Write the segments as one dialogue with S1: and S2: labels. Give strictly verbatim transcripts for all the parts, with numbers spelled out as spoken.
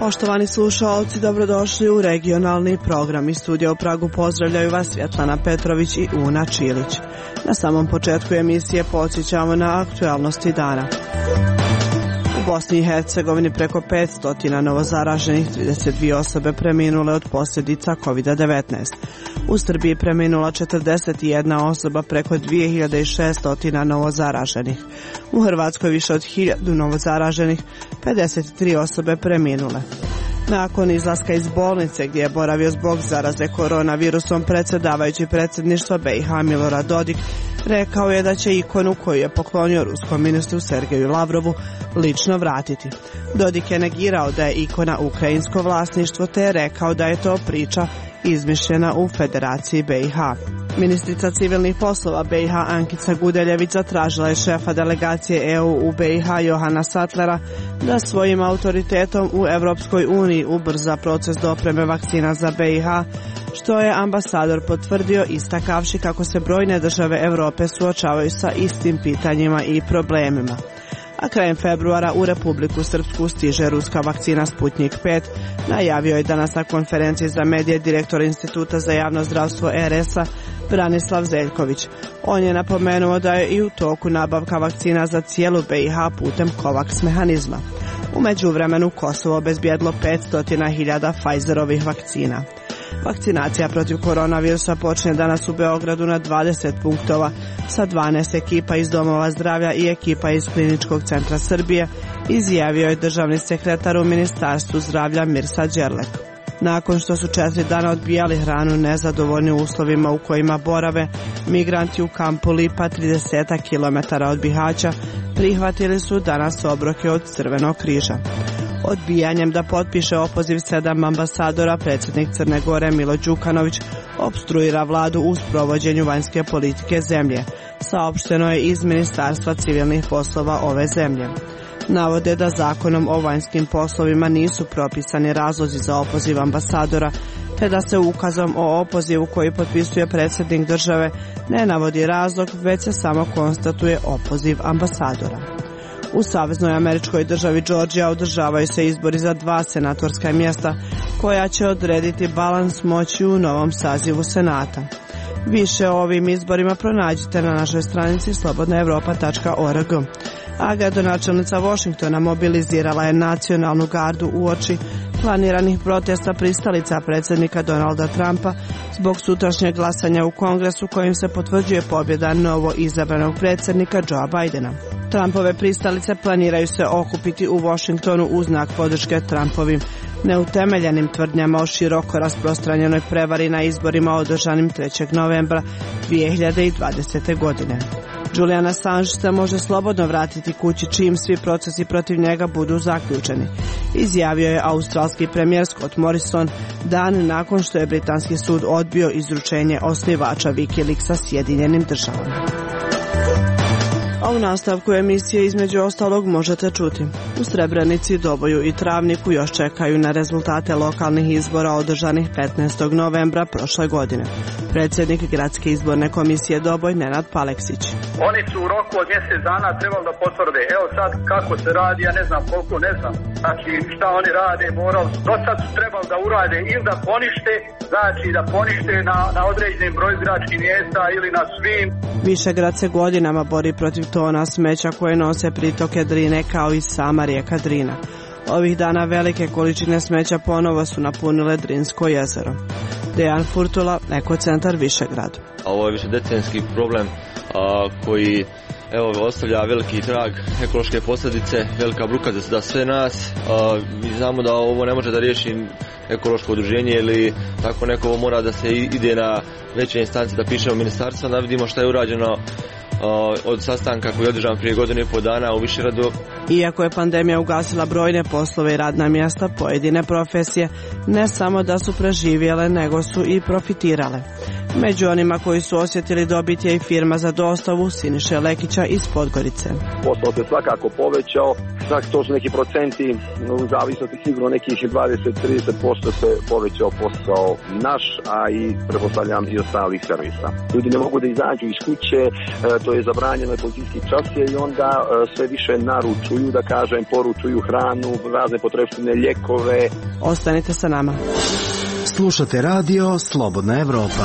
S1: Poštovani slušalci, dobrodošli u regionalni program. Iz studija u Pragu pozdravljaju vas Svjetlana Petrović i Una Čilić. Na samom početku emisije podsjećamo na aktualnosti dana. U Bosni i Hercegovini preko petsto novozaraženih, trideset dvije osobe preminule od posljedica kovid devetnaest. U Srbiji preminula četrdeset jedna osoba, preko dvije hiljade šesto novozaraženih. U Hrvatskoj više od hiljadu novozaraženih, pedeset tri osobe preminule. Nakon izlaska iz bolnice gdje je boravio zbog zaraze koronavirusom, predsjedavajući predsjedništva B i H Milorad Dodik rekao je da će ikonu koju je poklonio ruskom ministru Sergeju Lavrovu lično vratiti. Dodik je negirao da je ikona ukrajinsko vlasništvo, te je rekao da je to priča izmišljena u Federaciji B i H. Ministrica civilnih poslova B i H Ankica Gudeljević zatražila je šefa delegacije E U u B i H Johana Sattlera da svojim autoritetom u Europskoj uniji ubrza proces dopreme vakcina za B i H, što je ambasador potvrdio istakavši kako se brojne države Europe suočavaju sa istim pitanjima i problemima. A krajem februara u Republiku Srpsku stiže ruska vakcina Sputnik pet, najavio je danas na konferenciji za medije direktor Instituta za javno zdravstvo R S-a Branislav Zeljković. On je napomenuo da je i u toku nabavka vakcina za cijelu B i H putem COVAX mehanizma. U međuvremenu Kosovo obezbijedilo petsto hiljada Pfizerovih vakcina. Vakcinacija protiv koronavirusa počne danas u Beogradu na dvadeset punktova sa dvanaest ekipa iz domova zdravlja i ekipa iz Kliničkog centra Srbije, izjavio je državni sekretar u Ministarstvu zdravlja Mirsa Đerlek. Nakon što su četiri dana odbijali hranu nezadovoljni uslovima u kojima borave, migranti u kampu Lipa, trideset kilometara od Bihaća, prihvatili su danas obroke od Crvenog križa. Odbijanjem da potpiše opoziv sedam ambasadora, predsjednik Crne Gore Milo Đukanović opstruira vladu u sprovođenju vanjske politike zemlje, saopšteno je iz Ministarstva civilnih poslova ove zemlje. Navode da zakonom o vanjskim poslovima nisu propisani razlozi za opoziv ambasadora, te da se ukazom o opozivu koji potpisuje predsjednik države ne navodi razlog, već se samo konstatuje opoziv ambasadora. U saveznoj američkoj državi Georgija održavaju se izbori za dva senatorska mjesta koja će odrediti balans moći u novom sazivu Senata. Više o ovim izborima pronađite na našoj stranici slobodna europa tačka org. A gradonačelnica Washingtona mobilizirala je nacionalnu gardu uoči planiranih protesta pristalica predsjednika Donalda Trumpa zbog sutrašnjeg glasanja u Kongresu kojim se potvrđuje pobjeda novo izabranog predsjednika Joea Bidena. Trumpove pristalice planiraju se okupiti u Washingtonu u znak podrške Trumpovim neutemeljenim tvrdnjama o široko rasprostranjenoj prevari na izborima održanim trećeg novembra dvije hiljade dvadesete. godine. Julian Assange se može slobodno vratiti kući čim svi procesi protiv njega budu zaključeni, izjavio je australski premijer Scott Morrison dan nakon što je britanski sud odbio izručenje osnivača Wikileaksa Sjedinjenim državama. A u nastavku emisije između ostalog možete čuti: u Srebrenici, Doboju i Travniku još čekaju na rezultate lokalnih izbora održanih petnaestog novembra prošle godine. Predsjednik Gradske izborne komisije Doboj Nenad Paleksić.
S2: Oni su u roku od mjesec dana trebali da potvrde. Evo sad kako se radi, ja ne znam koliko, ne znam. Znači šta oni rade, morali su. Do sad su trebali da urade ili da ponište, znači da ponište na, na određenim broj biračkih mjesta ili na svim.
S1: Višegrad se godinama bori protiv tona smeća koje nose pritoke Drine kao i sama rijeka Drina. Ovih dana velike količine smeća ponovo su napunile Drinsko jezero. Dejan Furtula, Ekocentar Višegrad.
S3: Ovo je višedecenijski problem a, koji evo, ostavlja veliki trag, ekološke posljedice, velika bruka za sve nas. A, mi znamo da ovo ne može da riješi ekološko udruženje ili tako neko, ovo mora da se ide na veće instance, da pišemo ministarstva, da vidimo šta je urađeno od sastanka koji je održan prije godinu i pol dana u Višegradu.
S1: Iako je pandemija ugasila brojne poslove i radna mjesta, pojedine profesije ne samo da su preživjele, nego su i profitirale. Među onima koji su osjetili dobit je i firma za dostavu Siniše Lekića iz Podgorice.
S4: Posao se svakako povećao, čak to su neki procenti, u zavisnosti sigurno nekih dvadeset do trideset posto se povećao posao naš, a i pretpostavljam i ostalih servisa. Ljudi ne mogu da izađu iz kuće, to to je zabranjeno policijski čas i onda sve više naručuju, da kažem, poručuju hranu, razne potrepštine, lijekove.
S1: Ostanite sa nama.
S5: Slušate radio Slobodna Evropa.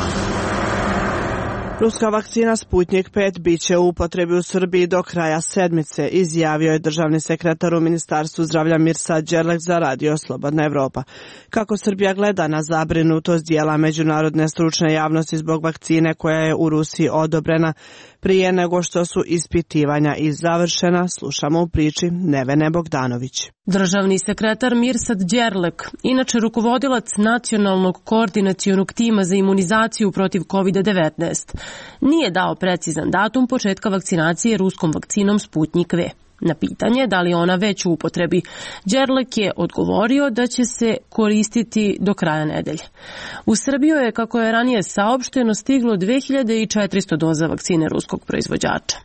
S1: Ruska vakcina Sputnik pet bit će u upotrebi u Srbiji do kraja sedmice, izjavio je državni sekretar u Ministarstvu zdravlja Mirsad Đerlek za radio Slobodna Evropa. Kako Srbija gleda na zabrinutost dijela međunarodne stručne javnosti zbog vakcine koja je u Rusiji odobrena prije nego što su ispitivanja i završena, slušamo u priči Nevene Bogdanović.
S6: Državni sekretar Mirsad Đerlek, inače rukovodilac nacionalnog koordinacionog tima za imunizaciju protiv kovid devetnaest, nije dao precizan datum početka vakcinacije ruskom vakcinom Sputnik V. Na pitanje da li ona već u upotrebi, Đerlek je odgovorio da će se koristiti do kraja nedelje. U Srbiju je, kako je ranije saopšteno, stiglo dve hiljade četiristo doza vakcine ruskog proizvođača.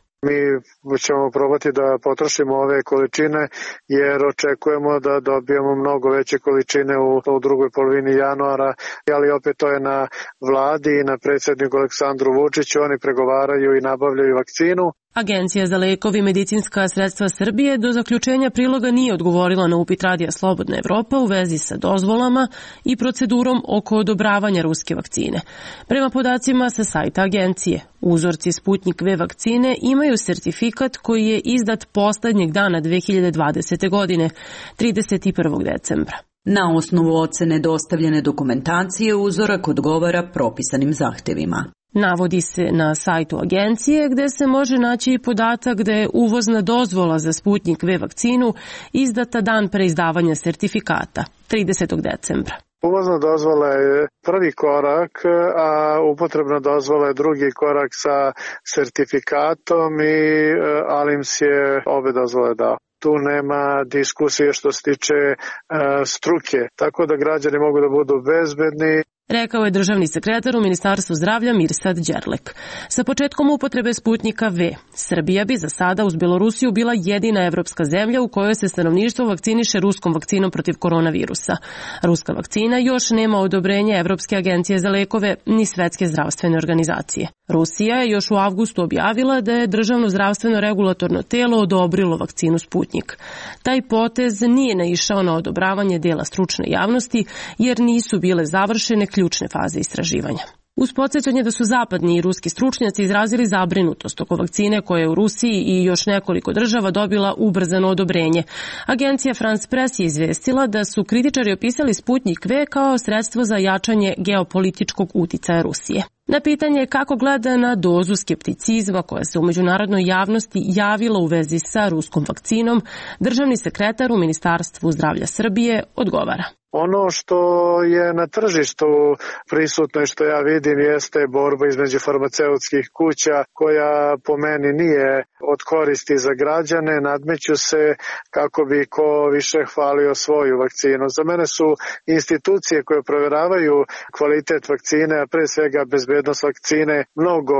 S7: Mi ćemo probati da potrošimo ove količine jer očekujemo da dobijemo mnogo veće količine u, u drugoj polovini januara, ali opet to je na vladi i na predsjedniku Aleksandru Vučiću, oni pregovaraju i nabavljaju vakcinu.
S6: Agencija za lekovi i medicinska sredstva Srbije do zaključenja priloga nije odgovorila na upit radija Slobodna Evropa u vezi sa dozvolama i procedurom oko odobravanja ruske vakcine. Prema podacima sa sajta agencije, uzorci Sputnik V vakcine imaju sertifikat koji je izdat poslednjeg dana dve hiljade dvadesete. godine, trideset prvog decembra.
S8: Na osnovu ocene dostavljene dokumentacije uzorak odgovara propisanim zahtevima.
S6: Navodi se na sajtu agencije gde se može naći i podatak da je uvozna dozvola za Sputnik V vakcinu izdata dan pre izdavanja sertifikata, tridesetog decembra.
S7: Uvozna dozvola je prvi korak, a upotrebna dozvola je drugi korak sa sertifikatom i Alims je obe dozvole dao. Tu nema diskusije što se tiče uh, struke, tako da građani mogu da budu bezbedni.
S6: Rekao je državni sekretar u Ministarstvu zdravlja Mirsad Đerlek. Sa početkom upotrebe Sputnika V, Srbija bi za sada uz Belorusiju bila jedina evropska zemlja u kojoj se stanovništvo vakciniše ruskom vakcinom protiv koronavirusa. Ruska vakcina još nema odobrenje Evropske agencije za lekove ni Svetske zdravstvene organizacije. Rusija je još u avgustu objavila da je državno zdravstveno regulatorno telo odobrilo vakcinu Sputnik. Taj potez nije naišao na odobravanje dela stručne javnosti jer nisu bile završene ključne faze istraživanja. Uz podsjećanje da su zapadni i ruski stručnjaci izrazili zabrinutost oko vakcine koja je u Rusiji i još nekoliko država dobila ubrzano odobrenje. Agencija France Press je izvestila da su kritičari opisali Sputnik V kao sredstvo za jačanje geopolitičkog uticaja Rusije. Na pitanje kako gleda na dozu skepticizma koja se u međunarodnoj javnosti javila u vezi sa ruskom vakcinom, državni sekretar u Ministarstvu zdravlja Srbije odgovara.
S7: Ono što je na tržištu prisutno i što ja vidim jeste borba između farmaceutskih kuća koja po meni nije od koristi za građane, nadmeću se kako bi ko više hvalio svoju vakcinu. Za mene su institucije koje provjeravaju kvalitet vakcine, a pre svega bezbednost vakcine, mnogo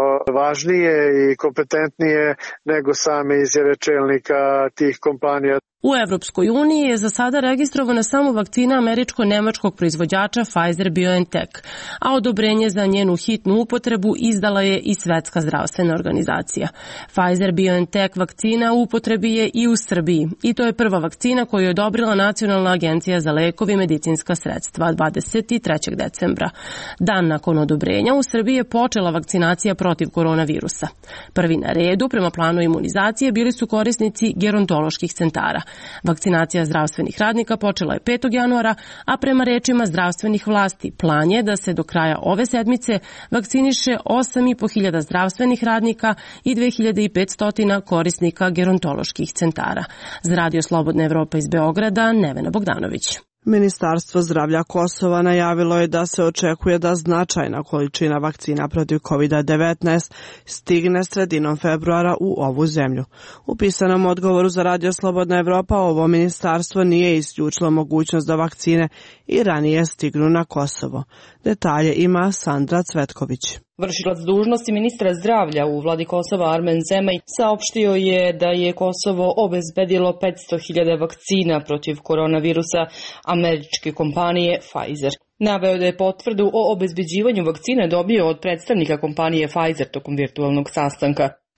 S7: važnije i kompetentnije nego same izjave čelnika tih kompanija.
S6: U Evropskoj uniji je za sada registrovana samo vakcina američko-nemačkog proizvođača Pfizer-BioNTech, a odobrenje za njenu hitnu upotrebu izdala je i Svetska zdravstvena organizacija. Pfizer-BioNTech vakcina u upotrebi je i u Srbiji i to je prva vakcina koju je odobrila Nacionalna agencija za lekovi i medicinska sredstva dvadeset trećeg decembra. Dan nakon odobrenja u Srbiji je počela vakcinacija protiv koronavirusa. Prvi na redu prema planu imunizacije bili su korisnici gerontoloških centara. Vakcinacija zdravstvenih radnika počela je petog januara, a prema rečima zdravstvenih vlasti plan je da se do kraja ove sedmice vakciniše osam i po hiljada zdravstvenih radnika i dve hiljade petsto korisnika gerontoloških centara. Za radio Slobodna Evropa iz Beograda, Nevena Bogdanović.
S1: Ministarstvo zdravlja Kosova najavilo je da se očekuje da značajna količina vakcina protiv kovid devetnaest stigne sredinom februara u ovu zemlju. U pisanom odgovoru za radio Slobodna Evropa ovo ministarstvo nije isključilo mogućnost da vakcine i ranije stignu na Kosovo. Detalje ima Sandra Cvetković.
S9: Vršilac dužnosti ministra zdravlja u vladi Kosova Armen Zemaj saopštio je da je Kosovo obezbedilo petsto hiljada vakcina protiv koronavirusa američke kompanije Pfizer. Naveo da je potvrdu o obezbeđivanju vakcine dobio od predstavnika kompanije Pfizer tokom virtualnog sastanka.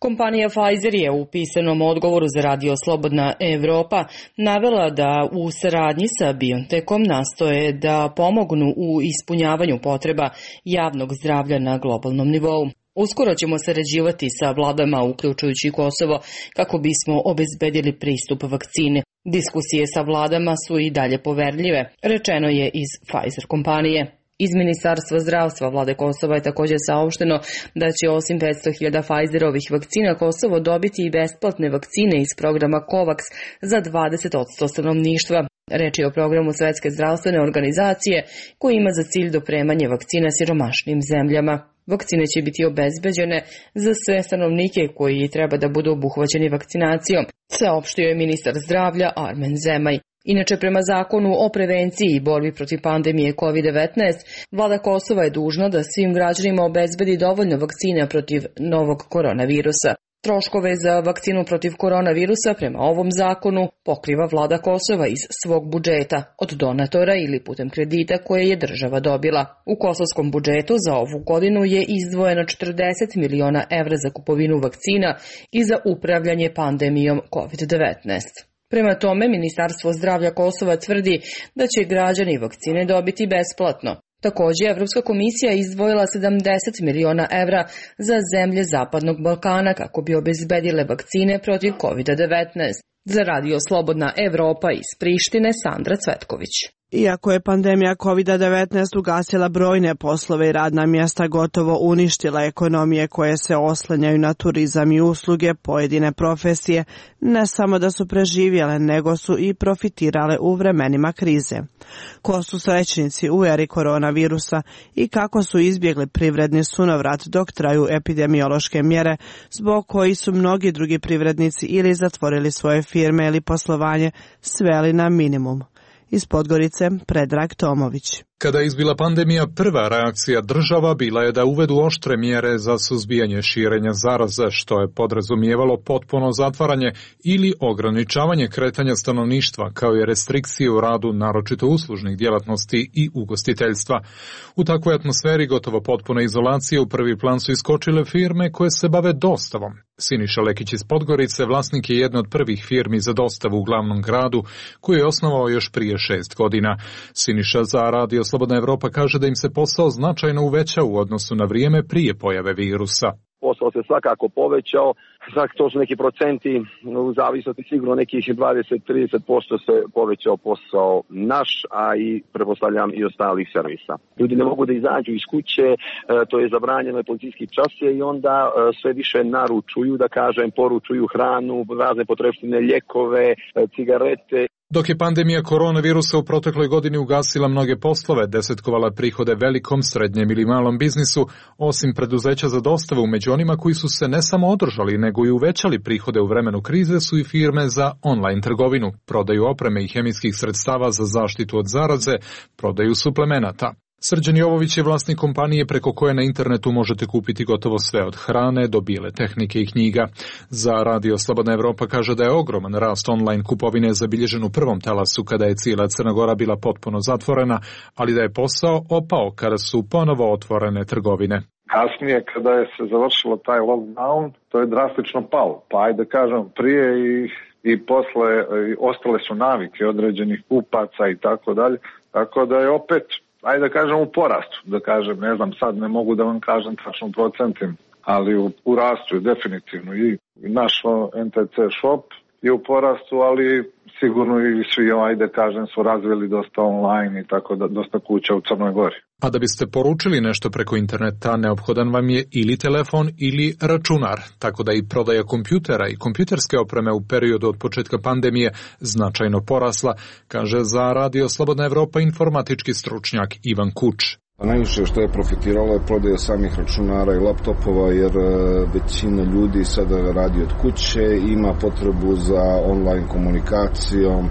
S9: Kompanija Pfizer je u pisanom odgovoru za Radio Slobodna Evropa navela da u saradnji sa BioNTechom nastoje da pomognu u ispunjavanju potreba javnog zdravlja na globalnom nivou. Uskoro ćemo sarađivati sa vladama, uključujući Kosovo, kako bismo obezbedili pristup vakcine. Diskusije sa vladama su i dalje poverljive, rečeno je iz Pfizer kompanije. Iz Ministarstva zdravstva vlade Kosova je također saopšteno da će osim petsto hiljada Pfizerovih vakcina Kosovo dobiti i besplatne vakcine iz programa COVAX za dvadeset posto stanovništva. Reč je o programu Svetske zdravstvene organizacije koji ima za cilj dopremanje vakcina siromašnim zemljama. Vakcine će biti obezbeđene za sve stanovnike koji treba da budu obuhvaćeni vakcinacijom, saopštio je ministar zdravlja Armen Zemaj. Inače, prema zakonu o prevenciji i borbi protiv pandemije kovid devetnaest, vlada Kosova je dužna da svim građanima obezbedi dovoljno vakcina protiv novog koronavirusa. Troškove za vakcinu protiv koronavirusa prema ovom zakonu pokriva vlada Kosova iz svog budžeta, od donatora ili putem kredita koje je država dobila. U kosovskom budžetu za ovu godinu je izdvojeno četrdeset miliona evra za kupovinu vakcina i za upravljanje pandemijom kovid devetnaest. Prema tome, Ministarstvo zdravlja Kosova tvrdi da će građani vakcine dobiti besplatno. Također, Evropska komisija izdvojila sedamdeset miliona evra za zemlje Zapadnog Balkana kako bi obezbedile vakcine protiv kovid devetnaest. Za Radio Slobodna Evropa iz Prištine, Sandra Cvetković.
S1: Iako je pandemija kovid devetnaest ugasila brojne poslove i radna mjesta, gotovo uništila ekonomije koje se oslanjaju na turizam i usluge, pojedine profesije ne samo da su preživjele, nego su i profitirale u vremenima krize. Ko su srećnici u eri koronavirusa i kako su izbjegli privredni sunovrat dok traju epidemiološke mjere, zbog koji su mnogi drugi privrednici ili zatvorili svoje firme ili poslovanje sveli na minimum. Iz Podgorice, Predrag Tomović.
S10: Kada je izbila pandemija, prva reakcija država bila je da uvedu oštre mjere za suzbijanje širenja zaraze, što je podrazumijevalo potpuno zatvaranje ili ograničavanje kretanja stanovništva, kao i restrikcije u radu naročito uslužnih djelatnosti i ugostiteljstva. U takvoj atmosferi gotovo potpune izolacije u prvi plan su iskočile firme koje se bave dostavom. Siniša Lekić iz Podgorice vlasnik je jedne od prvih firmi za dostavu u glavnom gradu, koju je osnovao još prije šest godina. Siniša za Radio Slobodna Evropa kaže da im se posao značajno uvećao u odnosu na vrijeme prije pojave virusa.
S4: Posao se svakako povećao, to su neki procenti, u zavisnosti sigurno nekih dvadeset do trideset posto se povećao posao naš, a i pretpostavljam i ostalih servisa. Ljudi ne mogu da izađu iz kuće, to je zabranjeno je policijski čas i onda sve više naručuju, da kažem, poručuju hranu, razne potrepštine, ljekove, cigarete.
S10: Dok je pandemija koronavirusa u protekloj godini ugasila mnoge poslove, desetkovala prihode velikom, srednjem ili malom biznisu, osim preduzeća za dostavu, među onima koji su se ne samo održali, nego i uvećali prihode u vremenu krize su i firme za online trgovinu, prodaju opreme i hemijskih sredstava za zaštitu od zaraze, prodaju suplemenata. Srđan Jovović je vlasnik kompanije preko koje na internetu možete kupiti gotovo sve od hrane do bijele tehnike i knjiga. Za Radio Slobodna Evropa kaže da je ogroman rast online kupovine zabilježen u prvom talasu kada je cijela Crna Gora bila potpuno zatvorena, ali da je posao opao kada su ponovo otvorene trgovine.
S11: Kasnije kada je se završilo taj lockdown, to je drastično palo. Pa ajde kažem, prije i, i posle i ostale su navike određenih kupaca i tako dalje, tako da je opet, ajde da kažem, u porastu, da kažem, ne znam, sad ne mogu da vam kažem tačno procentim, ali u, u rastu je definitivno i naš en te ce shop je u porastu, ali sigurno i svi, ajde da kažem, su razvili dosta online i tako da, dosta kuća u Crnoj Gori.
S10: A da biste poručili nešto preko interneta, neophodan vam je ili telefon ili računar, tako da i prodaja kompjutera i kompjuterske opreme u periodu od početka pandemije značajno porasla, kaže za Radio Slobodna Evropa informatički stručnjak Ivan Kuč.
S12: Najviše što je profitiralo je prodaja samih računara i laptopova, jer većina ljudi sada radi od kuće, ima potrebu za online komunikacijom.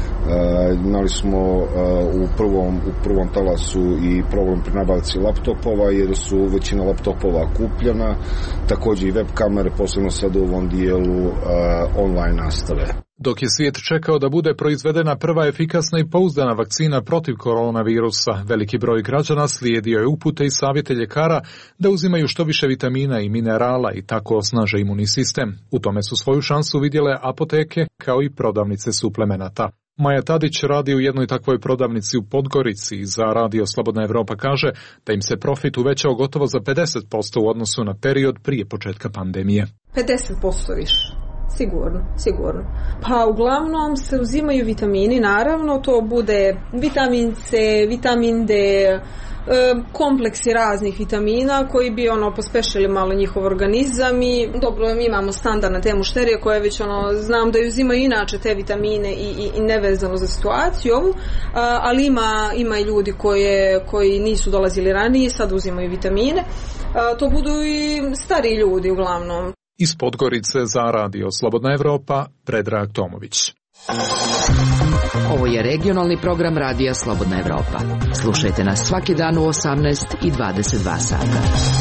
S12: E, imali smo e, u, prvom, u prvom talasu i problem pri nabavci laptopova, jer su većina laptopova kupljena, također i web kamere, posebno sad u ovom dijelu e, online nastave.
S10: Dok je svijet čekao da bude proizvedena prva efikasna i pouzdana vakcina protiv koronavirusa, veliki broj građana slijedio je upute i savjete ljekara da uzimaju što više vitamina i minerala i tako osnaže imunni sistem. U tome su svoju šansu vidjele apoteke kao i prodavnice suplemenata. Maja Tadić radi u jednoj takvoj prodavnici u Podgorici i za Radio Slobodna Evropa kaže da im se profit uvećao gotovo za pedeset posto u odnosu na period prije početka pandemije.
S13: pedeset posto više. Sigurno, sigurno. Pa uglavnom se uzimaju vitamini, naravno, to bude vitamin C, vitamin D, kompleksi raznih vitamina koji bi ono pospešili malo njihov organizam i dobro, mi imamo standardne te mušterije koje već ono, znam da uzimaju inače te vitamine i, i, i nevezano za situaciju ovu, ali ima, ima i ljudi koje, koji nisu dolazili ranije, sad uzimaju vitamine, to budu i stari ljudi uglavnom.
S10: Iz Podgorice za Radio Slobodna Evropa, Predrag Tomović.
S14: Ovo je regionalni program Radija Slobodna Evropa. Slušajte nas svaki dan u osamnaest i dvadeset dva sata.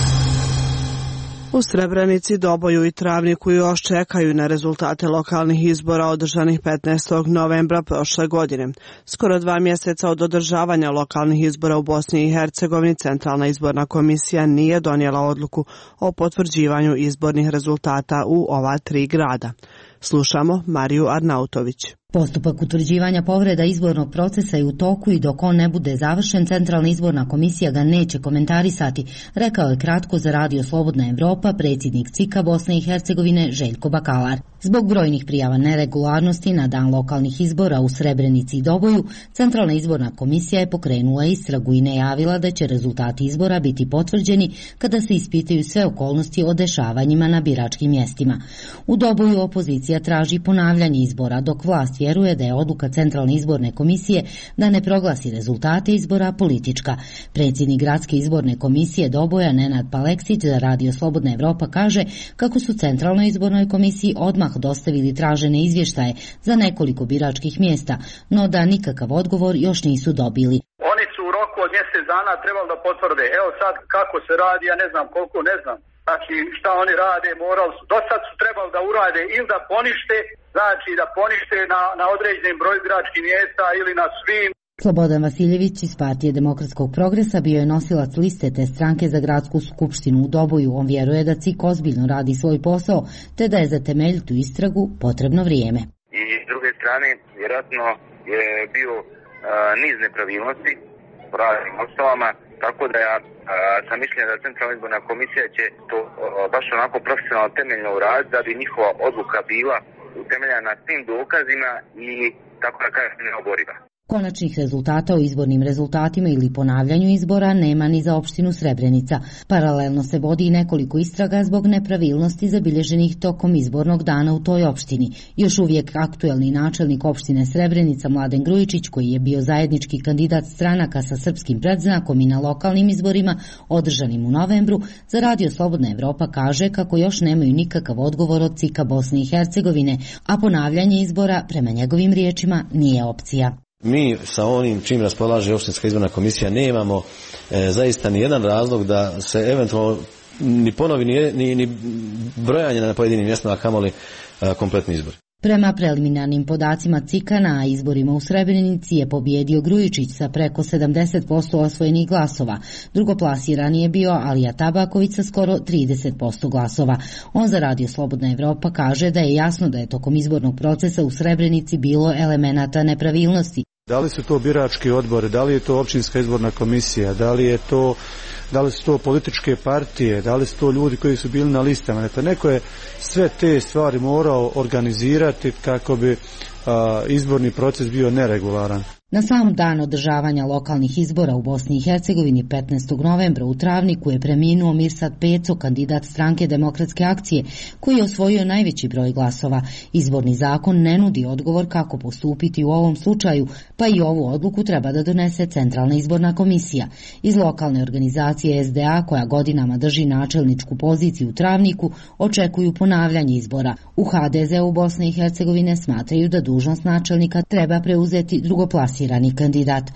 S1: U Srebrenici, Doboju i Travniku još čekaju na rezultate lokalnih izbora održanih petnaestog novembra prošle godine. Skoro dva mjeseca od održavanja lokalnih izbora u Bosni i Hercegovini, Centralna izborna komisija nije donijela odluku o potvrđivanju izbornih rezultata u ova tri grada. Slušamo Mariju Arnautović.
S15: Postupak utvrđivanja povreda izbornog procesa je u toku i dok on ne bude završen, Centralna izborna komisija ga neće komentarisati, rekao je kratko za Radio Slobodna Evropa predsjednik C I K-a Bosne i Hercegovine Željko Bakalar. Zbog brojnih prijava neregularnosti na dan lokalnih izbora u Srebrenici i Doboju, Centralna izborna komisija je pokrenula istragu i najavila da će rezultati izbora biti potvrđeni kada se ispitaju sve okolnosti o dešavanjima na biračkim mjestima. U Doboju opozicija traži ponavljanje izbora, dok vlast vjeruje da je odluka Centralne izborne komisije da ne proglasi rezultate izbora politička. Predsjednik Gradske izborne komisije Doboja Nenad Paleksić za Radio Slobodna Evropa kaže kako su Centralnoj izbornoj komisiji odmah dostavili tražene izvještaje za nekoliko biračkih mjesta, no da nikakav odgovor još nisu dobili.
S2: Oni su u roku od mjesec dana trebali da potvrde. Evo sad kako se radi, ja ne znam koliko, ne znam. Znači šta oni rade, morali su, do sad su trebali da urade ili da ponište, znači da ponište na, na određenim broju biračkih mjesta ili na svim.
S15: Slobodan Vasiljević iz Partije demokratskog progresa bio je nosilac liste te stranke za gradsku skupštinu u Doboju. On vjeruje da C I K ozbiljno radi svoj posao, te da je za temeljitu istragu potrebno vrijeme.
S16: I s druge strane, vjerojatno je bio a, niz nepravilnosti po raznim osnovama, tako da ja a, sam mišljenja da Centralna izborna komisija će to a, baš onako profesionalno temeljno uraditi da bi njihova odluka bila utemeljena na svim dokazima i tako da kažem neoboriva.
S15: Konačnih rezultata o izbornim rezultatima ili ponavljanju izbora nema ni za opštinu Srebrenica. Paralelno se vodi i nekoliko istraga zbog nepravilnosti zabilježenih tokom izbornog dana u toj opštini. Još uvijek aktuelni načelnik opštine Srebrenica Mladen Grujičić, koji je bio zajednički kandidat stranaka sa srpskim predznakom i na lokalnim izborima održanim u novembru, za Radio Slobodna Evropa kaže kako još nemaju nikakav odgovor od C I K-a Bosne i Hercegovine, a ponavljanje izbora, prema njegovim riječima, nije opcija.
S17: Mi sa onim čim raspolaže opštinska izborna komisija nemamo e, zaista ni jedan razlog da se eventualno ni ponovi ni, ni, ni brojanje na pojedinim mjestima, a kamoli e, kompletni izbor.
S15: Prema preliminarnim podacima C I K-a na izborima u Srebrenici je pobjedio Grujičić sa preko sedamdeset posto osvojenih glasova. Drugoplasiran je bio Alija Tabaković sa skoro trideset posto glasova. On za Radio Slobodna Evropa kaže da je jasno da je tokom izbornog procesa u Srebrenici bilo elemenata nepravilnosti.
S18: Da li su to birački odbori, da li je to općinska izborna komisija, da li je to, da li su to političke partije, da li su to ljudi koji su bili na listama. Dakle, neko je sve te stvari morao organizirati kako bi a, izborni proces bio neregularan.
S15: Na sam dan održavanja lokalnih izbora u Bosni i Hercegovini petnaestog novembra u Travniku je preminuo Mirsad Peco, kandidat stranke Demokratske akcije, koji je osvojio najveći broj glasova. Izborni zakon ne nudi odgovor kako postupiti u ovom slučaju, pa i ovu odluku treba da donese Centralna izborna komisija. Iz lokalne organizacije S D A, koja godinama drži načelničku poziciju u Travniku, očekuju ponavljanje izbora. U H D Z-u Bosne i Hercegovine smatraju da dužnost načelnika treba preuzeti drugoplasirani kandidat.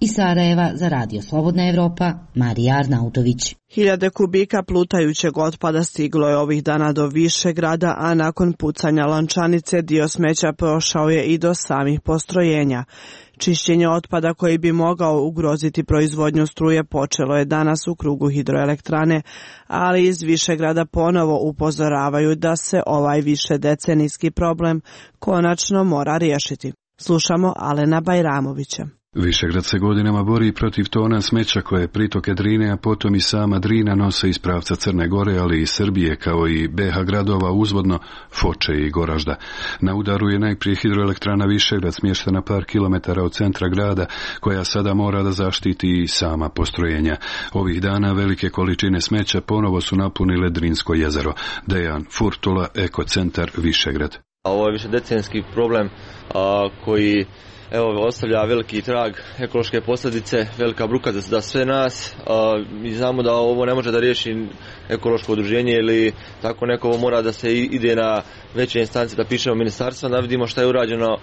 S15: Iz Sarajeva za Radio Slobodna Evropa, Marija Arnautović.
S1: Hiljade kubika plutajućeg otpada stiglo je ovih dana do Višegrada, a nakon pucanja lančanice dio smeća prošao je i do samih postrojenja. Čišćenje otpada koji bi mogao ugroziti proizvodnju struje počelo je danas u krugu hidroelektrane, ali iz Višegrada ponovo upozoravaju da se ovaj višedecenijski problem konačno mora riješiti. Slušamo Alena Bajramovića.
S19: Višegrad se godinama bori protiv tona smeća koje pritoke Drine, a potom i sama Drina nose iz pravca Crne Gore, ali i Srbije, kao i B H gradova uzvodno, Foče i Goražda. Na udaru je najprije hidroelektrana Višegrad, smještena par kilometara od centra grada, koja sada mora da zaštiti i sama postrojenja. Ovih dana velike količine smeća ponovo su napunile Drinsko jezero. Dejan Furtula, Ekocentar Višegrad.
S3: Ovo je višedecenijski problem a, koji evo, ostavlja veliki trag, ekološke posljedice, velika bruka za, za sve nas. A, mi znamo da ovo ne može da riješi ekološko udruženje ili tako neko, ovo mora da se ide na veće instance, da pišemo ministarstva, da vidimo šta je urađeno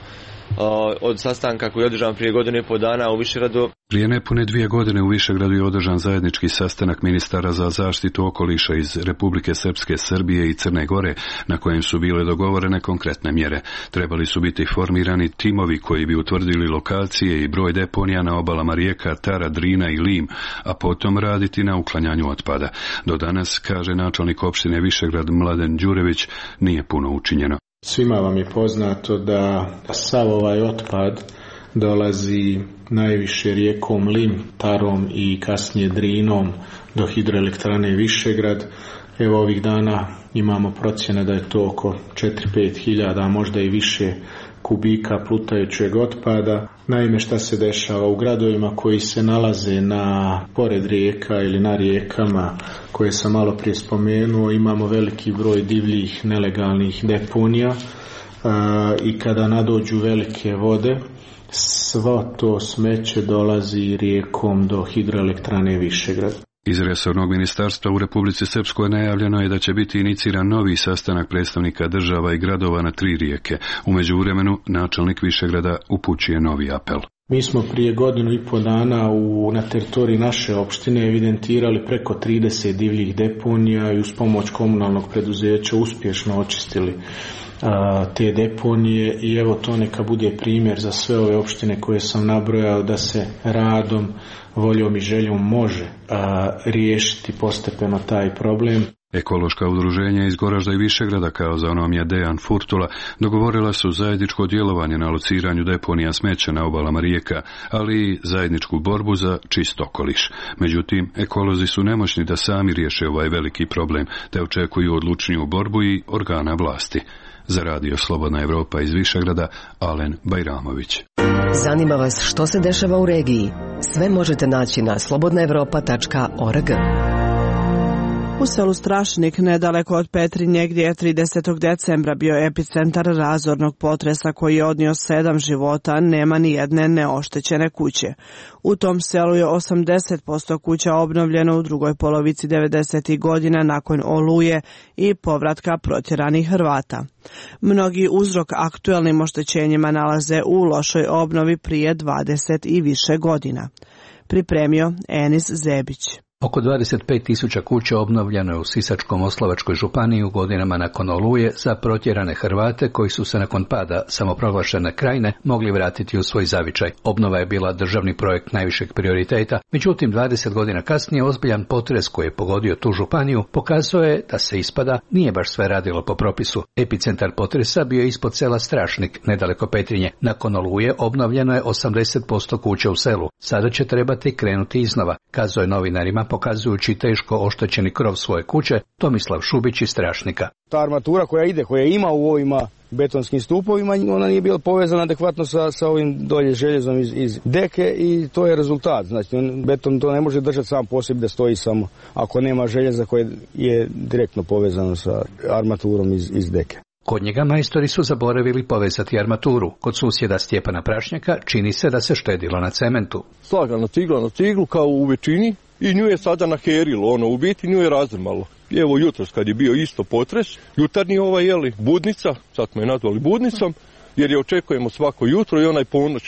S3: od sastanka koji je održan prije godinu i pol dana u Višegradu.
S19: Prije nepune dvije godine u Višegradu je održan zajednički sastanak ministara za zaštitu okoliša iz Republike Srpske, Srbije i Crne Gore, na kojem su bile dogovorene konkretne mjere. Trebali su biti formirani timovi koji bi utvrdili lokacije i broj deponija na obalama rijeka Tara, Drina i Lim, a potom raditi na uklanjanju otpada. Do danas, kaže načelnik opštine Višegrad Mladen Đurević, nije puno učinjeno.
S20: Svima vam je poznato da sav ovaj otpad dolazi najviše rijekom Lim, Tarom i kasnije Drinom do hidroelektrane Višegrad. Evo ovih dana imamo procjene da je to oko četiri do pet hiljada, a možda i više kubika plutajućeg otpada. Naime, šta se dešava u gradovima koji se nalaze na pored rijeka ili na rijekama koje sam malo prije spomenuo, imamo veliki broj divljih nelegalnih deponija e, i kada nadođu velike vode, svo to smeće dolazi rijekom do hidroelektrane Višegrad.
S19: Iz resornog ministarstva u Republici Srpskoj najavljeno je da će biti iniciran novi sastanak predstavnika država i gradova na tri rijeke. U međuvremenu načelnik Višegrada upućuje novi apel.
S20: Mi smo prije godinu i po dana u, na teritoriji naše opštine evidentirali preko trideset divljih deponija i uz pomoć komunalnog preduzeća uspješno očistili a, te deponije i evo to neka bude primjer za sve ove opštine koje sam nabrojao da se radom, voljom i željom može a, riješiti postepeno taj problem.
S19: Ekološka udruženja iz Goražda i Višegrada, kao za onom je Dejan Furtula, dogovorila su zajedničko djelovanje na lociranju deponija smeća na obalama rijeka, ali i zajedničku borbu za čist okoliš. Međutim, ekolozi su nemoćni da sami riješe ovaj veliki problem, te očekuju odlučniju borbu i organa vlasti. Za Radio Slobodna Evropa iz Višegrada, Alen Bajramović.
S14: Zanima vas što se dešava u regiji? Sve možete naći na slobodna evropa tačka org.
S1: U selu Strašnik, nedaleko od Petrinje, gdje je tridesetog decembra bio epicentar razornog potresa koji je odnio sedam života, nema ni jedne neoštećene kuće. U tom selu je osamdeset posto kuća obnovljeno u drugoj polovici devedesetih godina nakon oluje i povratka protjeranih Hrvata. Mnogi uzrok aktuelnim oštećenjima nalaze u lošoj obnovi prije dvadeset i više godina. Pripremio Enis Zebić.
S21: Oko dvadeset pet tisuća kuća obnovljeno je u Sisačko-moslavačkoj županiji u godinama nakon oluje za protjerane Hrvate koji su se nakon pada samoproglašene krajine mogli vratiti u svoj zavičaj. Obnova je bila državni projekt najvišeg prioriteta, međutim dvadeset godina kasnije ozbiljan potres koji je pogodio tu županiju pokazao je da se ispada nije baš sve radilo po propisu. Epicentar potresa bio je ispod sela Strašnik, nedaleko Petrinje. Nakon oluje obnovljeno je osamdeset posto kuća u selu. Sada će trebati krenuti iznova, kazao je novinarima pokazujući teško oštećeni krov svoje kuće Tomislav Šubić iz Strašnika.
S22: Ta armatura koja ide, koja ima u ovima betonskim stupovima, ona nije bila povezana adekvatno sa, sa ovim dolje željezom iz, iz deke i to je rezultat. Znači, on, beton to ne može držati sam po sebi da stoji samo ako nema željeza koje je direktno povezano sa armaturom iz, iz deke.
S21: Kod njega majstori su zaboravili povezati armaturu. Kod susjeda Stjepana Prašnjaka čini se da se štedilo na cementu.
S23: Slagano cigla na ciglu kao u većini i nju je sada naherilo, ono u biti nju je razrmalo. Evo jutros kad je bio isto potres, jutarnji ovaj jeli budnica, sad smo je nazvali budnicom, jer je očekujemo svako jutro i onaj ponoćni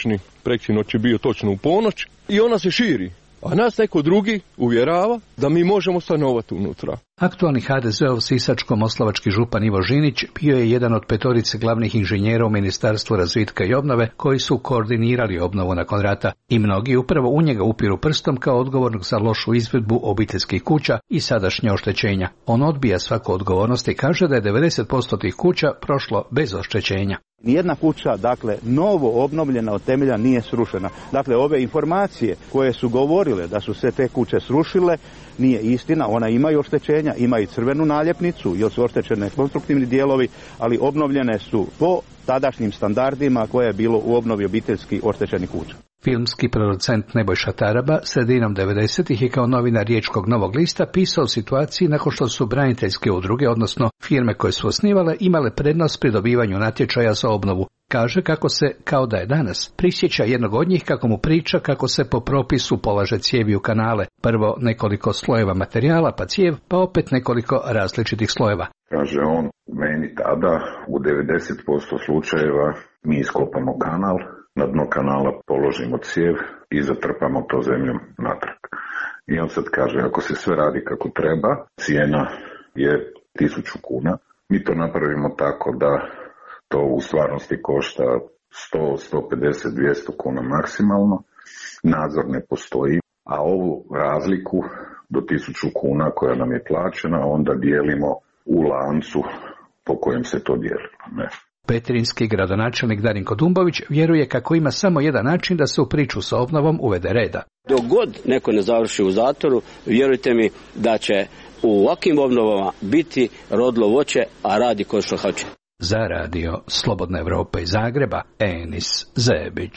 S23: preksinoć je bio točno u ponoć i ona se širi. A nas neko drugi uvjerava da mi možemo stanovati unutra.
S21: Aktualni ha de zeov sisačko-moslavački župan Ivo Žinić bio je jedan od petorice glavnih inženjera u Ministarstvu razvitka i obnove koji su koordinirali obnovu nakon rata i mnogi upravo u njega upiru prstom kao odgovornog za lošu izvedbu obiteljskih kuća i sadašnje oštećenja. On odbija svaku odgovornost i kaže da je devedeset posto tih kuća prošlo bez oštećenja.
S5: Nijedna kuća, dakle, novo obnovljena od temelja nije srušena. Dakle, ove informacije koje su govorile da su se te kuće srušile, nije istina, ona ima i oštećenja, ima i crvenu naljepnicu, jer su oštećene konstruktivni dijelovi, ali obnovljene su po tadašnjim standardima koje je bilo u obnovi obiteljskih oštećenih kuća.
S21: Filmski producent Nebojša Taraba sredinom devedesetih je kao novinar Riječkog Novog lista pisao o situaciji nakon što su braniteljske udruge, odnosno firme koje su osnivale, imale prednost pri dobivanju natječaja za obnovu. Kaže kako se, kao da je danas, prisjeća jednog od njih kako mu priča kako se po propisu polaže cijevi u kanale. Prvo nekoliko slojeva materijala, pa cijev, pa opet nekoliko različitih slojeva.
S7: Kaže on meni tada, u devedeset posto slučajeva mi iskopamo kanal, na dno kanala položimo cijev i zatrpamo to zemljom natrag. I on sad kaže, ako se sve radi kako treba, cijena je tisuću kuna. Mi to napravimo tako da to u stvarnosti košta sto, sto pedeset, dvjesto kuna maksimalno. Nadzor ne postoji, a ovu razliku do tisuću kuna koja nam je plaćena onda dijelimo u lancu po kojem se to dijeli. Ne.
S21: Petrinjski gradonačelnik Darinko Dumbović vjeruje kako ima samo jedan način da se u priču sa obnovom uvede reda.
S8: Dok god neko ne završi u zatvoru, vjerujte mi da će u ovakvim obnovama biti rodilo voće, a radi ko što hoće.
S21: Za radio Slobodna Evropa iz Zagreba, Enis Zebić.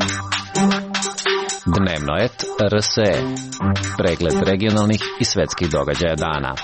S24: Dnevno et R S E. Pregled regionalnih i svetskih događaja dana.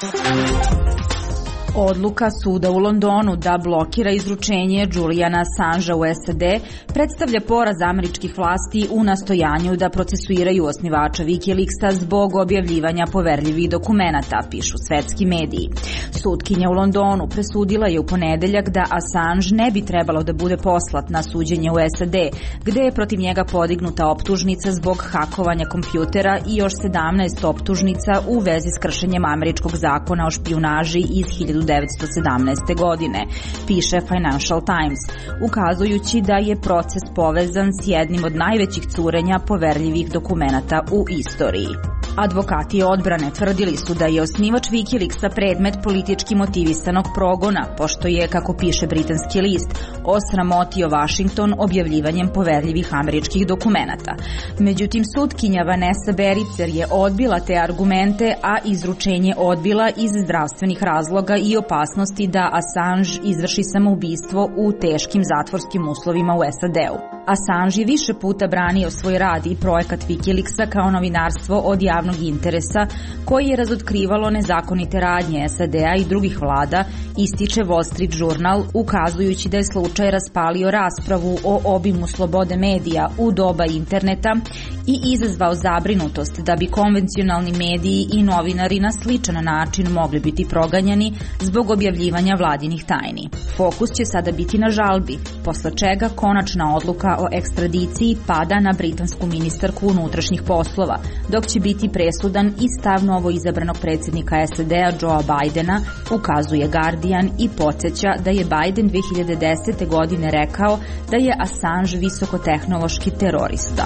S25: Odluka suda u Londonu da blokira izručenje Juliana Assangea u S A D predstavlja poraz američkih vlasti u nastojanju da procesuiraju osnivača Wikileaksa zbog objavljivanja poverljivih dokumenata, pišu svetski mediji. Sudkinja u Londonu presudila je u ponedeljak da Assange ne bi trebalo da bude poslat na suđenje u S A D, gde je protiv njega podignuta optužnica zbog hakovanja kompjutera i još sedamnaest optužnica u vezi s kršenjem američkog zakona o špijunaži iz hiljadu devetsto sedamnaeste. godine, piše Financial Times, ukazujući da je proces povezan s jednim od najvećih curenja poverljivih dokumenata u istoriji. Advokati odbrane tvrdili su da je osnivač Wikileaksa predmet politički motivisanog progona, pošto je, kako piše britanski list, osramotio Washington objavljivanjem poverljivih američkih dokumenata. Međutim, sudkinja Vanessa Bericer je odbila te argumente, a izručenje odbila iz zdravstvenih razloga i opasnosti da Assange izvrši samoubistvo u teškim zatvorskim uslovima u S A D-u. Assange je više puta branio svoj rad i projekat Wikileaksa kao novinarstvo od javnog interesa koji je razotkrivalo nezakonite radnje S A D-a i drugih vlada, ističe Wall Street Journal, ukazujući da je slučaj raspalio raspravu o obimu slobode medija u doba interneta i izazvao zabrinutost da bi konvencionalni mediji i novinari na sličan način mogli biti proganjani zbog objavljivanja vladinih tajni. Fokus će sada biti na žalbi, posle čega konačna odluka o ekstradiciji pada na britansku ministarku unutrašnjih poslova, dok će biti presudan i stav novo izabranog predsjednika S A D-a Joea Bidena, ukazuje Guardian i podsjeća da je Biden dve hiljade desete. godine rekao da je Assange visokotehnološki terorista.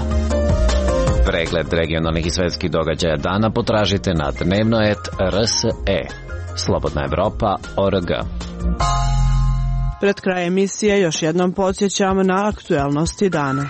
S24: Pregled regionalnih i svetskih događaja dana potražite na dnevno et R S E. Slobodna Evropa O R G.
S1: Pred kraj emisije još jednom podsjećamo na aktuelnosti dana.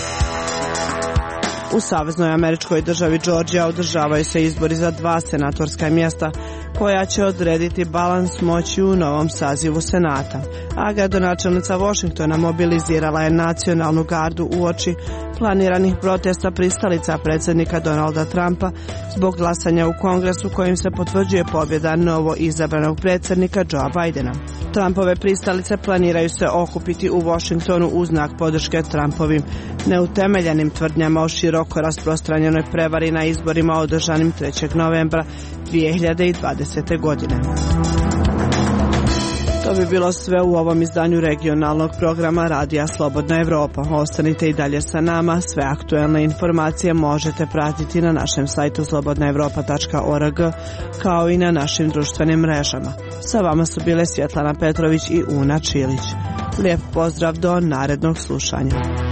S1: U saveznoj američkoj državi Georgija održavaju se izbori za dva senatorska mjesta koja će odrediti balans moći u novom sazivu Senata. A gradonačelnica Washingtona mobilizirala je nacionalnu gardu uoči planiranih protesta pristalica predsjednika Donalda Trumpa zbog glasanja u Kongresu kojim se potvrđuje pobjeda novo izabranog predsjednika Joea Bidena. Trumpove pristalice planiraju se okupiti u Washingtonu uz znak podrške Trumpovim neutemeljenim tvrdnjama o široko rasprostranjenoj prevari na izborima održanim trećeg novembra dvije hiljade dvadesete. godine. To bi bilo sve u ovom izdanju regionalnog programa Radija Slobodna Evropa. Ostanite i dalje sa nama. Sve aktuelne informacije možete pratiti na našem sajtu slobodna evropa tačka org kao i na našim društvenim mrežama. Sa vama su bile Svjetlana Petrović i Una Čilić. Lijep pozdrav do narednog slušanja.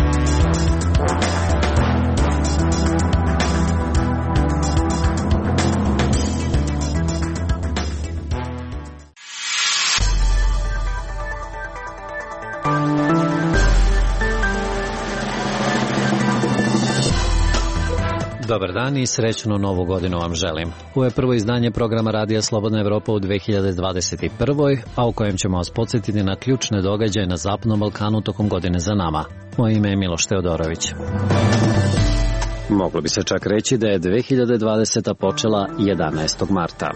S24: Dobar dan i srećnu novu godinu vam želim. Ovo je prvo izdanje programa Radija Slobodna Evropa u dve hiljade dvadeset prve. a u kojem ćemo vas podsjetiti na ključne događaje na Zapadnom Balkanu tokom godine za nama. Moje ime je Miloš Teodorović. Moglo bi se čak reći da je dve hiljade dvadeseta počela jedanaestog marta.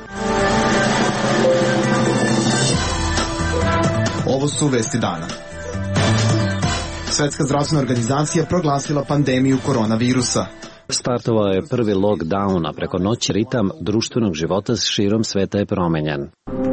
S4: Ovo su vesti dana. Svetska zdravstvena organizacija proglasila pandemiju koronavirusa.
S24: Startovao je prvi lockdown, a preko noći ritam društvenog života širom sveta je promenjen.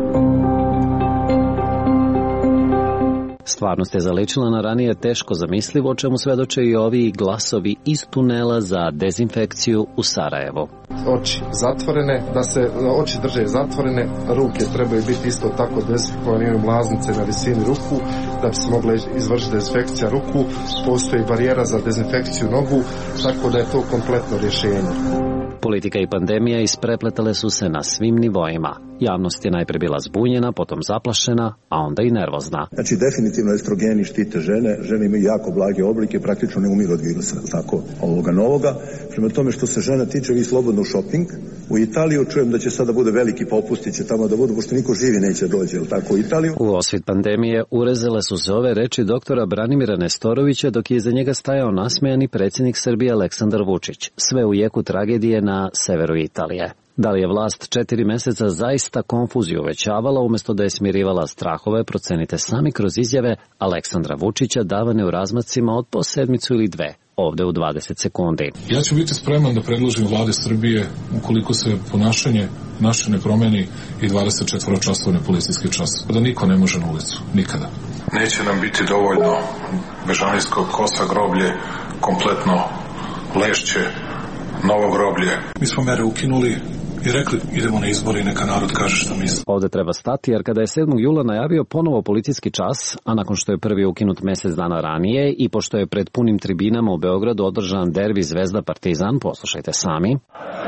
S24: Stvarnost je zaličila na ranije teško zamislivo, o čemu svedoče i ovi glasovi iz tunela za dezinfekciju u Sarajevu.
S6: Oči zatvorene, da se oči drže zatvorene, ruke trebaju biti isto tako dezinfikovane, imaju mlaznice na visini ruku, da bi se mogla izvršiti dezinfekcija ruku, postoji barijera za dezinfekciju nogu, tako da je to kompletno rješenje.
S24: Politika i pandemija isprepletale su se na svim nivoima. Javnost je najprije bila zbunjena, potom zaplašena, a onda i nervozna.
S9: Znači, definitivno estrogeni štite žene, žene imaju jako blage oblike, praktično ne umiru od virusa, tako, ovoga novoga. Prema tome što se žena tiče, vi slobodno u shopping. U Italiju čujem da će sada bude veliki popusti, će tamo da budu, pošto niko živi neće dođe, jel tako, u Italiju?
S24: U osvit pandemije urezale su se ove reči doktora Branimira Nestorovića, dok je iza njega stajao nasmejani predsjednik Srbije Aleksandar Vučić. Sve u jeku tragedije na severu Italije. Da li je vlast četiri meseca zaista konfuziju uvećavala umjesto da je smirivala strahove, procenite sami kroz izjave Aleksandra Vučića davane u razmacima od po sedmicu ili dve, ovde u dvadeset sekundi.
S11: Ja ću biti spreman da predložim vlade Srbije ukoliko se ponašanje naše ne promeni i dvadeset četiri časovne policijski čas. Da niko ne može na ulicu, nikada. Neće nam biti dovoljno Bežanijskog kosa groblje, kompletno Lešće, novo groblje. Mi smo mere ukinuli i rekli idemo na izbore i neka narod kaže što misli.
S24: Ovde treba stati jer kada je sedmog jula najavio ponovo policijski čas, a nakon što je prvi ukinut mesec dana ranije i pošto je pred punim tribinama u Beogradu održan derbi Zvezda Partizan, poslušajte sami.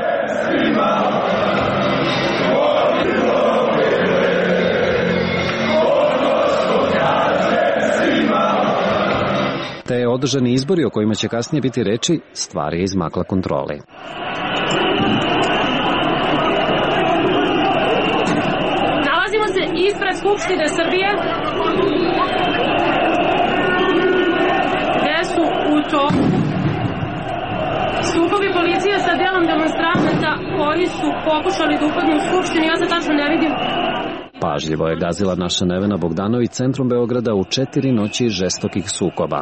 S24: Te održani izbori o kojima će kasnije biti reči, stvar je izmakla kontroli.
S12: Nalazimo se ispred Skupštine Srbije, gde su u toku sukobi policije sa delom demonstranata koji su pokušali da upadnu u Skupštinu. Ja sad tačno ne vidim.
S24: Pažljivo je gazila naša Nevena Bogdanović centrom Beograda u četiri noći žestokih sukoba.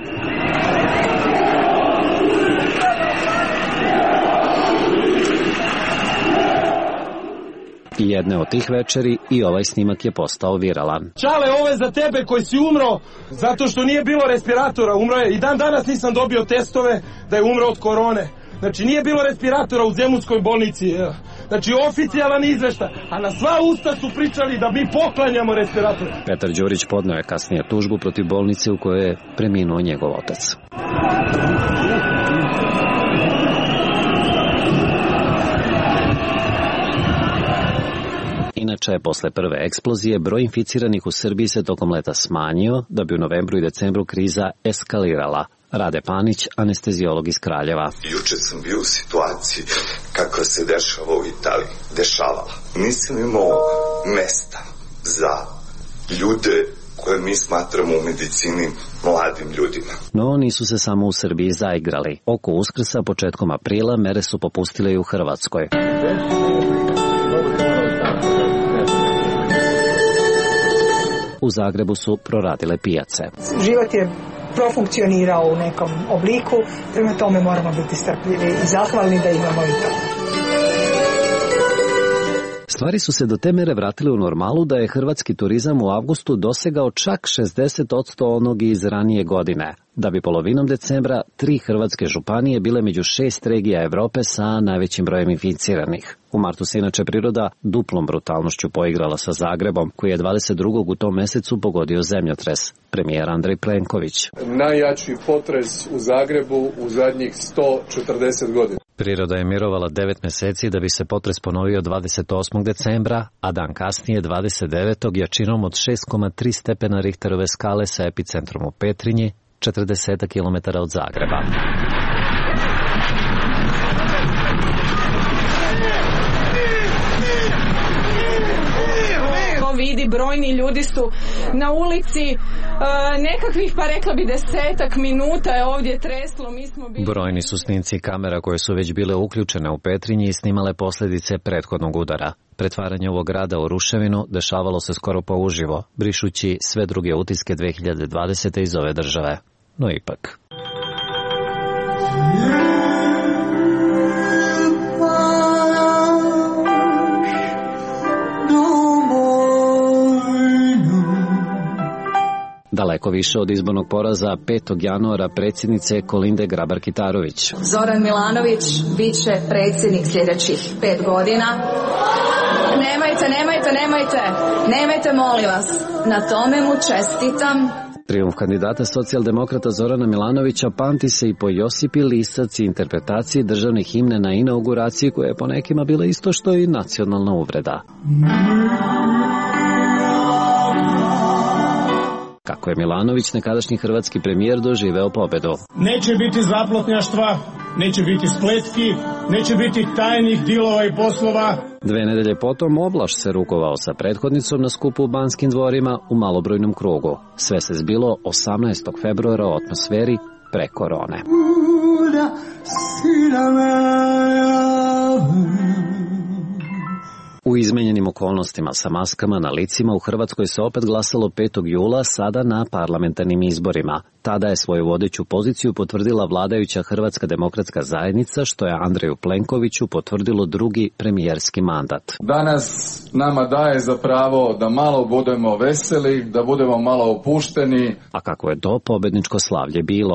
S24: Jedne od tih večeri i ovaj snimak je postao viralan.
S26: Čale, ovo je za tebe koji si umro zato što nije bilo respiratora, umro je. I dan danas nisam dobio testove da je umro od korone. Znači nije bilo respiratora u Zemunskoj bolnici. Znači oficijalan izveštaj, a na sva usta su pričali da mi poklanjamo respirator.
S24: Petar Đurić podneo je kasnije tužbu protiv bolnice u kojoj je preminuo njegov otac. Inače, posle prve eksplozije, broj inficiranih u Srbiji se tokom leta smanjio, da bi u novembru i decembru kriza eskalirala. Rade Panić, anestezijolog iz Kraljeva.
S27: Juče sam bio u situaciji kakva se dešava u Italiji. Dešavala. Nisam imao mesta za ljude koje mi smatramo u medicini mladim ljudima.
S24: No, nisu se samo u Srbiji zaigrali. Oko Uskrsa, početkom aprila, mere su popustile i u Hrvatskoj. U Zagrebu su proradile pijace.
S28: Život je profunkcionirao u nekom obliku, prema tome moramo biti strpljivi i zahvalni da imamo i to.
S24: Stvari su se do te mere vratile u normalu da je hrvatski turizam u avgustu dosegao čak šezdeset posto onog iz ranije godine, da bi polovinom decembra tri hrvatske županije bile među šest regija Evrope sa najvećim brojem inficiranih. U martu se inače priroda duplom brutalnošću poigrala sa Zagrebom, koji je dvadeset drugog u tom mesecu pogodio zemljotres. Premijer Andrej Plenković.
S2: Najjači potres u Zagrebu u zadnjih sto četrdeset godina.
S24: Priroda je mirovala devet meseci da bi se potres ponovio dvadeset osmog decembra, a dan kasnije dvadeset devetog jačinom od šest zarez tri stepena Richterove skale sa epicentrom u Petrinji, četrdeset kilometara od Zagreba.
S3: Vidi, brojni ljudi su na ulici, e, nekakvih, pa rekla bi, desetak minuta je ovdje treslo. Mi smo bili...
S24: Brojni su snimci kamera koje su već bile uključene u Petrinji i snimale posljedice prethodnog udara. Pretvaranje ovog grada u ruševinu dešavalo se skoro pa uživo, brišući sve druge utiske dve hiljade dvadesete iz ove države. No ipak. Daleko više od izbornog poraza petog januara predsjednice Kolinde Grabar-Kitarović.
S10: Zoran Milanović bit će predsjednik sljedećih pet godina. Nemojte, nemojte, nemojte, nemojte, molim vas. Na tome mu čestitam.
S24: Trijumf kandidata socijaldemokrata Zorana Milanovića pamti se i po Josipi Lisac i interpretaciji državne himne na inauguraciji, koja je po nekima bila isto što i nacionalna uvreda. Kako je Milanović, nekadašnji hrvatski premijer, doživeo pobedu.
S26: Neće biti zaplotnjaštva, neće biti spletki, neće biti tajnih dilova i poslova.
S24: Dve nedelje potom Oblaš se rukovao sa prethodnicom na skupu u Banskim dvorima u malobrojnom krugu. Sve se zbilo osamnaestog februara u atmosferi pre korone. U izmenjenim okolnostima sa maskama na licima u Hrvatskoj se opet glasalo petog jula, sada na parlamentarnim izborima. Tada je svoju vodeću poziciju potvrdila vladajuća Hrvatska demokratska zajednica, što je Andreju Plenkoviću potvrdilo drugi premijerski mandat.
S2: Danas nama daje za pravo da malo budemo veseli, da budemo malo opušteni.
S24: A kako je to pobedničko slavlje bilo?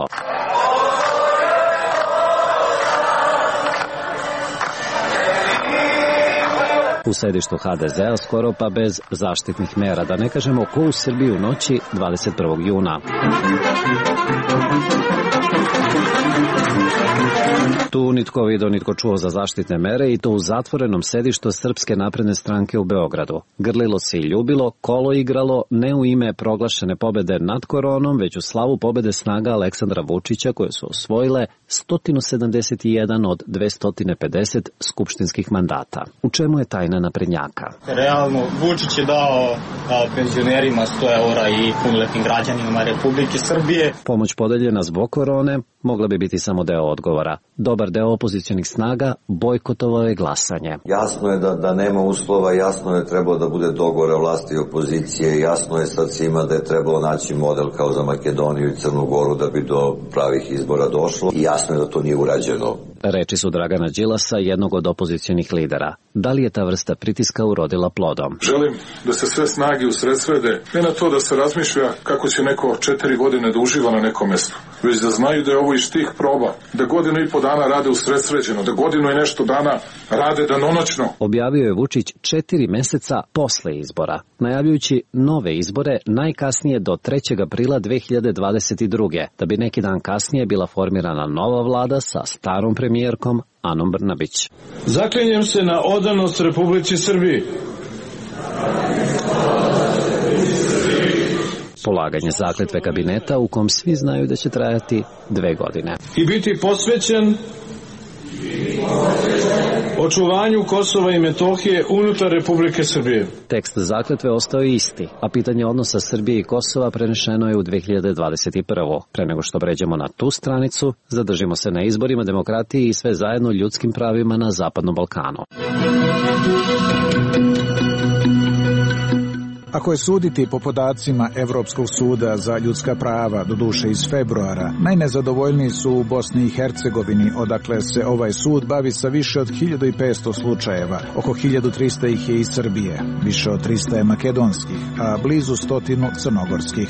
S24: U sedištu ha de zea skoro pa bez zaštitnih mera, da ne kažemo ko u Srbiji u noći dvadeset prvog juna. Tu nitko vidio, nitko čuo za zaštitne mere, i to u zatvorenom sedištu Srpske napredne stranke u Beogradu. Grlilo se i ljubilo, kolo igralo, ne u ime proglašene pobede nad koronom, već u slavu pobede snaga Aleksandra Vučića, koje su osvojile sto sedamdeset jedan od dvesta pedeset skupštinskih mandata. U čemu je tajna naprednjaka?
S13: Realno, Vučić je dao, dao penzionerima sto eura i punoletnim građanima Republike Srbije.
S24: Pomoć podeljena zbog korone mogla bi biti samo deo odgovora. Dobar deo opozicionih snaga bojkotovao je glasanje.
S15: Jasno je da, da nema uslova, jasno je trebalo da bude dogovor vlasti i opozicije, jasno je sad svima da je trebalo naći model kao za Makedoniju i Crnu Goru da bi do pravih izbora došlo, i jasno je da to nije urađeno.
S24: Reči su Dragana Đilasa, jednog od opozicionih lidera. Da li je ta vrsta pritiska urodila plodom?
S11: Želim da se sve snage usredsrede, ne na to da se razmišlja kako će neko četiri godine da uživa na nekom mjestu, već da znaju da je ovo iz tih proba, da godinu i po dana rade usredsređeno, da godinu i nešto dana rade danonoćno.
S24: Objavio je Vučić četiri meseca posle izbora, najavljujući nove izbore najkasnije do trećeg aprila dve hiljade dvadeset druge, da bi neki dan kasnije bila formirana nova vlada sa starom premijerkom Anom Brnabić.
S26: Zaklinjem se na odanost Republici Srbiji.
S24: Polaganje zakletve kabineta u kom svi znaju da će trajati dve godine.
S26: I biti posvećen očuvanju Kosova i Metohije unutar Republike Srbije.
S24: Tekst zakletve ostao je isti, a pitanje odnosa Srbije i Kosova prenešeno je u dve hiljade dvadeset prvu. Pre nego što pređemo na tu stranicu, zadržimo se na izborima, demokratiji i sve zajedno ljudskim pravima na Zapadnom Balkanu.
S14: Ako je suditi po podacima Evropskog suda za ljudska prava, doduše iz februara, najnezadovoljniji su u Bosni i Hercegovini, odakle se ovaj sud bavi sa više od hiljadu petsto slučajeva. Oko hiljadu trista ih je iz Srbije, više od trista je makedonskih, a blizu stotinu crnogorskih.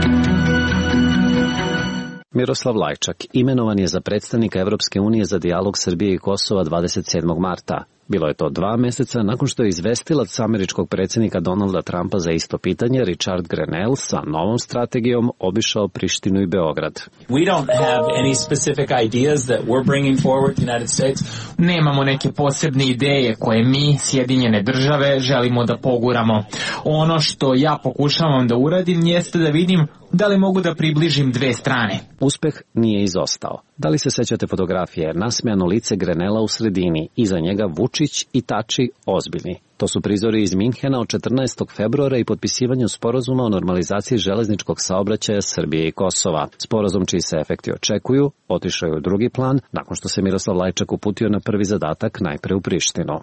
S24: Miroslav Lajčak imenovan je za predstavnika Evropske unije za dijalog Srbije i Kosova dvadeset sedmog marta. Bilo je to dva meseca nakon što je izvestilac američkog predsjednika Donalda Trumpa za isto pitanje, Richard Grenell, sa novom strategijom obišao Prištinu i Beograd.
S16: We don't have any specific ideas that we're bringing forward to the United States.
S17: Nemamo neke posebne ideje koje mi, Sjedinjene države, želimo da poguramo. Ono što ja pokušavam da uradim jeste da vidim da li mogu da približim dve strane.
S24: Uspeh nije izostao. Da li se sećate fotografije? Nasmejano lice Grenella u sredini, iza njega Vučić i Tači ozbiljni. To su prizori iz Minhena od četrnaestog februara i potpisivanju sporazuma o normalizaciji železničkog saobraćaja Srbije i Kosova. Sporazum čiji se efekti očekuju otišao je u drugi plan nakon što se Miroslav Lajčak uputio na prvi zadatak najpre u Prištinu.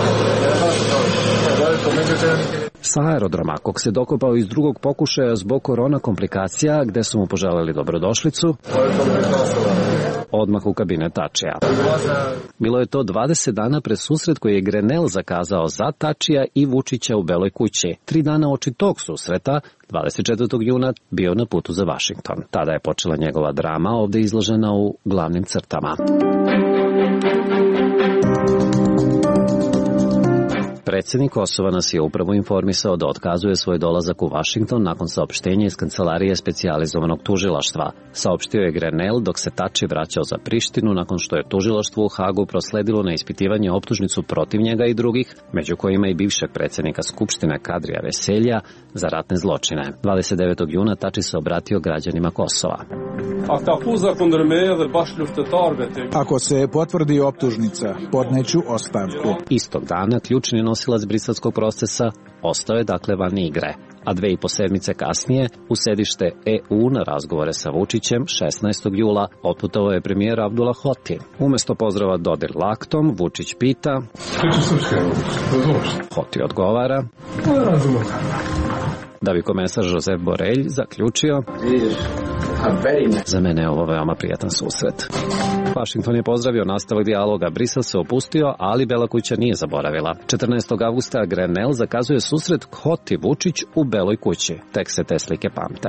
S24: Sa aerodroma, kog se dokopao iz drugog pokušaja zbog korona komplikacija, gde su mu poželeli dobrodošlicu, odmah u kabinet Tačija. Bilo je to dvadeset dana pre susret koji je Grenell zakazao za Tačija i Vučića u Beloj kući. Tri dana oči tog susreta, dvadeset četvrtog juna, bio na putu za Vašington. Tada je počela njegova drama, ovde izložena u glavnim crtama. Predsjednik Kosova nas je upravo informisao da otkazuje svoj dolazak u Vašington nakon saopštenja iz kancelarije specijalizovanog tužilaštva. Saopštio je Grenell dok se Tači vraćao za Prištinu nakon što je tužilaštvo u Hagu prosledilo na ispitivanje optužnicu protiv njega i drugih, među kojima i bivšeg predsjednika Skupštine Kadrija Veselja, za ratne zločine. dvadeset devetog juna Tači se obratio građanima Kosova.
S14: Ako se potvrdi optužnica, podneću ostavku.
S24: Istog dana ključni nosilac briselskog procesa ostao je dakle van igre, a dve i po sedmice kasnije u sedište E U na razgovore sa Vučićem šesnaestog jula otputovao je premijer Abdullah Hoti. Umesto pozdrava Dodir laktom, Vučić pita, Hoti odgovara, da bi komesar Josep Borrell zaključio, za mene je ovo veoma prijatan susret. Vašington je pozdravio nastavak dijaloga, Brisel se opustio, ali Bela kuća nije zaboravila. četrnaestog avgusta Grenell zakazuje susret Hoti Vučić u Beloj kući. Tek se te slike pamte.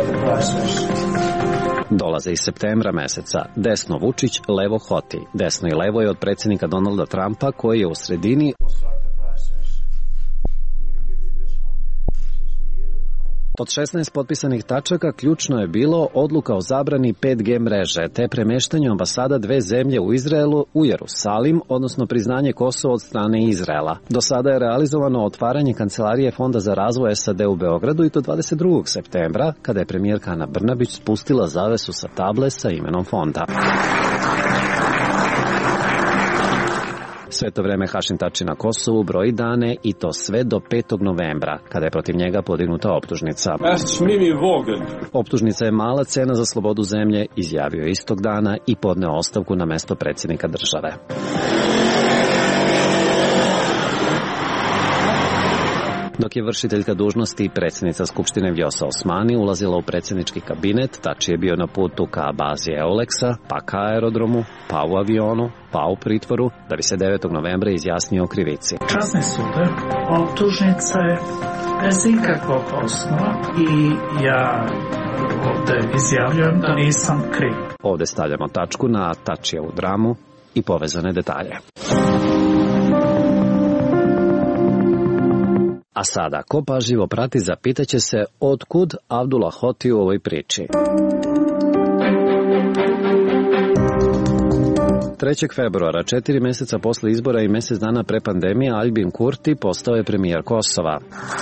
S24: Dolaze iz septembra meseca. Desno Vučić, levo Hoti. Desno i levo je od predsjednika Donalda Trumpa, koji je u sredini. Od šesnaest potpisanih tačaka ključno je bilo odluka o zabrani pet G mreže te premeštanju ambasada dve zemlje u Izraelu u Jerusalim, odnosno priznanje Kosova od strane Izraela. Do sada je realizovano otvaranje kancelarije Fonda za razvoj S A D u Beogradu i to dvadeset drugog septembra, kada je premijerka Ana Brnabić spustila zavesu sa table sa imenom fonda. Sve to vreme Hašim Tači na Kosovu broji dane i to sve do petog novembra, kada je protiv njega podignuta optužnica. Optužnica je mala cena za slobodu zemlje, izjavio je istog dana i podneo ostavku na mesto predsjednika države. Dok je vršiteljka dužnosti i predsjednica Skupštine Vjosa Osmani ulazila u predsjednički kabinet, Tači je bio na putu ka bazi Euleksa, pa ka aerodromu, pa u avionu, pa u pritvoru, da bi se devetog novembra izjasnio o krivici.
S18: Časni sude, optužnica je bez ikakvog osnova i ja ovde izjavljujem da nisam kriv.
S24: Ovde stavljamo tačku na Tačijevu dramu i povezane detalje. A sada, ko pažljivo prati, zapitaće se otkud Abdullah Hoti u ovoj priči. trećeg februara, četiri meseca posle izbora i mesec dana pre pandemije, Albin Kurti postao je premijer Kosova.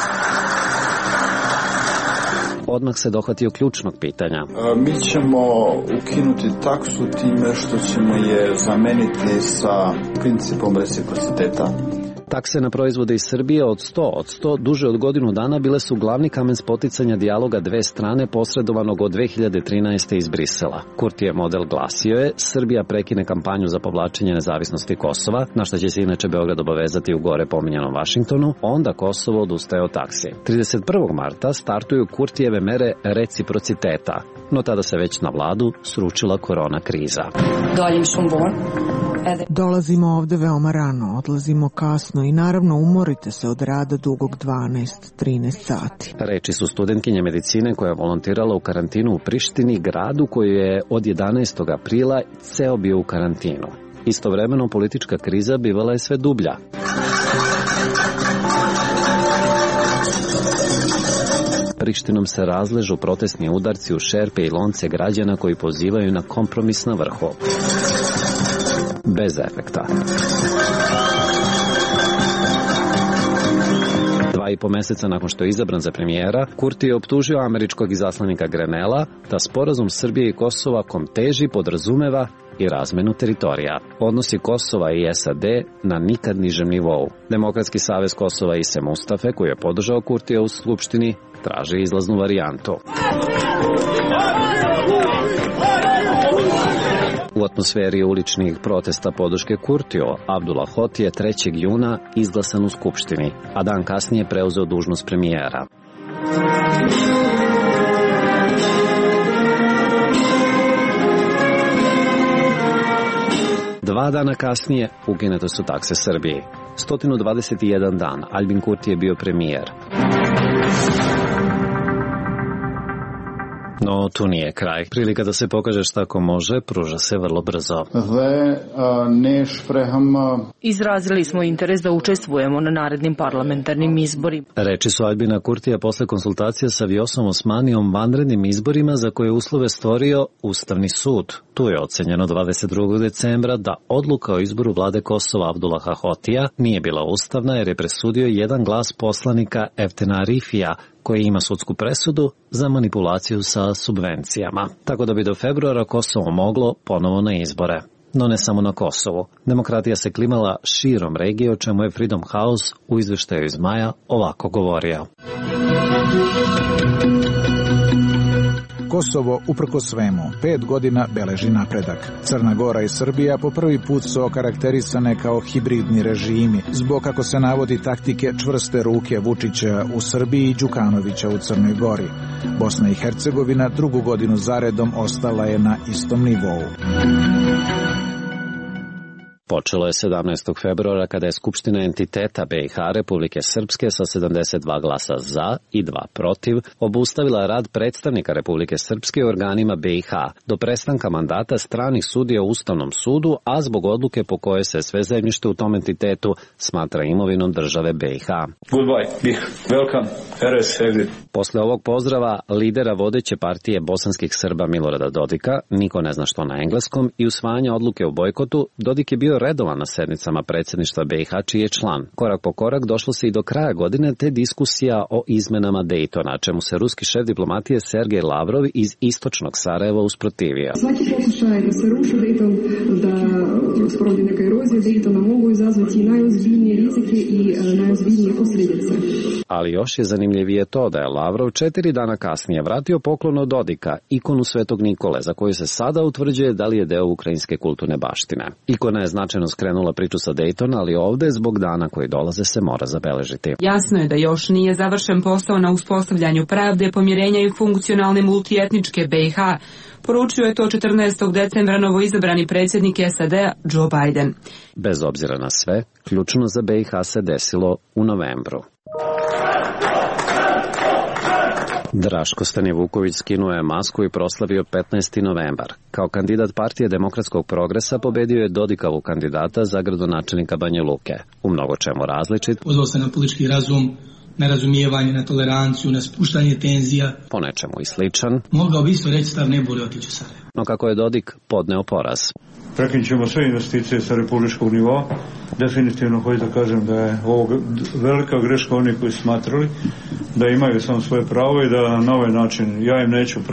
S24: Odmah se dohvatio ključnog pitanja.
S19: Mi ćemo ukinuti taksu time što ćemo je zameniti sa principom reciprociteta.
S24: Takse na proizvode iz Srbije od sto od sto duže od godinu dana bile su glavni kamen spoticanja dijaloga dve strane posredovanog od dve hiljade trinaeste. iz Brisela. Kurtijev model glasio je: Srbija prekine kampanju za povlačenje nezavisnosti Kosova, na što će se inače Beograd obavezati u gore pominjanom Vašingtonu, onda Kosovo odustaje od taksi. trideset prvog marta startuju Kurtijeve mere reciprociteta, no tada se već na vladu sručila korona kriza.
S5: Dolazimo ovde veoma rano, odlazimo kasno i naravno umorite se od rada dugog dvanaest do trinaest sati.
S24: Reči su studentkinje medicine koja je volontirala u karantinu u Prištini, gradu koji je od jedanaestog aprila ceo bio u karantinu. Istovremeno politička kriza bivala je sve dublja. Prištinom se razležu protestni udarci u šerpe i lonce građana koji pozivaju na kompromis na vrhu. Bez efekta. Dva i po meseca nakon što je izabran za premijera, Kurti je optužio američkog izaslanika Grenela da sporazum Srbije i Kosova kom teži podrazumeva i razmenu teritorija. Odnosi Kosova i S A D na nikad nižem nivou. Demokratski savez Kosova Ise Mustafe, koji je podržao Kurtija u Skupštini, traži izlaznu varijantu. U atmosferi uličnih protesta podrške Kurtiju, Abdullah Hoti je trećeg juna izglasan u Skupštini, a dan kasnije preuzeo dužnost premijera. Dva dana kasnije ukinute su takse Srbiji. sto dvadeset jedan dan Albin Kurti je bio premijer. No, tu nije kraj. Prilika da se pokaže šta ko može, pruža se vrlo brzo.
S7: Izrazili smo interes da učestvujemo na narednim parlamentarnim izborima.
S24: Reči su Albina Kurtija posle konsultacija sa Vjosom Osmanijom vanrednim izborima za koje uslove stvorio Ustavni sud. Tu je ocenjeno dvadeset drugog decembra da odluka o izboru vlade Kosova Abdullaha Hotija nije bila ustavna jer je presudio jedan glas poslanika Eftena Arifija, koji ima sudsku presudu za manipulaciju sa subvencijama. Tako da bi do februara Kosovo moglo ponovo na izbore. No ne samo na Kosovu. Demokratija se klimala širom regije, o čemu je Freedom House u izveštaju iz maja ovako govorio.
S14: Kosovo, uprko svemu, pet godina beleži napredak. Crna Gora i Srbija po prvi put su okarakterisane kao hibridni režimi, zbog, kako se navodi, taktike čvrste ruke Vučića u Srbiji i Đukanovića u Crnoj Gori. Bosna i Hercegovina drugu godinu zaredom ostala je na istom nivou.
S24: Počelo je sedamnaestog februara kada je Skupština entiteta B i H Republike Srpske sa sedamdeset dva glasa za i dva protiv obustavila rad predstavnika Republike Srpske u organima B i H do prestanka mandata stranih sudija u Ustavnom sudu, a zbog odluke po kojoj se sve zemljište u tom entitetu smatra imovinom države B i H.
S8: Goodbye, bih. Welcome. R S exit.
S24: Posle ovog pozdrava lidera vodeće partije bosanskih Srba Milorada Dodika, niko ne zna što na engleskom, i usvajanja odluke o bojkotu, Dodik je bio redovan na sednicama predsjedništva B i H, čiji je član. Korak po korak došlo se i do kraja godine te diskusija o izmenama Dejtona, čemu se ruski šef diplomatije Sergej Lavrov iz istočnog Sarajeva usprotivio.
S20: Svaki pokušaj da se ruši Dejton, da sprovodi neka erozija Dejtona, mogu izazvati najozbiljnije rizike i najozbiljnije posljedice.
S24: Ali još je zanimljivije to da je Lavrov četiri dana kasnije vratio poklon od Dodika, ikonu Svetog Nikole, za koju se sada utvrđuje da li je deo ukrajinske kulturne baštine. Ikona je značajno skrenula priču sa Dejtona, ali ovde zbog dana koji dolaze se mora zabeležiti.
S21: Jasno je da još nije završen posao na uspostavljanju pravde, pomirenja i funkcionalne multietničke B i H. Poručio je to četrnaestog decembra novoizabrani predsjednik S A D-a Joe Biden.
S24: Bez obzira na sve, ključno za B i H se desilo u novembru. Draško Stanivuković skinuo je masku i proslavio petnaesti novembar. Kao kandidat partije Demokratskog progresa pobedio je Dodikovu kandidata za gradonačelnika Banja Luke. U mnogo čemu različit.
S22: Pozvao se na politički razum, na razumijevanje, na toleranciju, na spuštanje tenzija.
S24: Po nečemu i sličan.
S22: Mogao bi isto reći stav ne boli otići u Sarajevo.
S24: No kako je Dodik podneo poraz.
S8: Prekinut ćemo sve investicije sa republičkog nivoa. Definitivno hoću da kažem da je ovo velika greška oni koji smatrali da imaju samo svoje pravo i da na ovaj način ja im neću prosto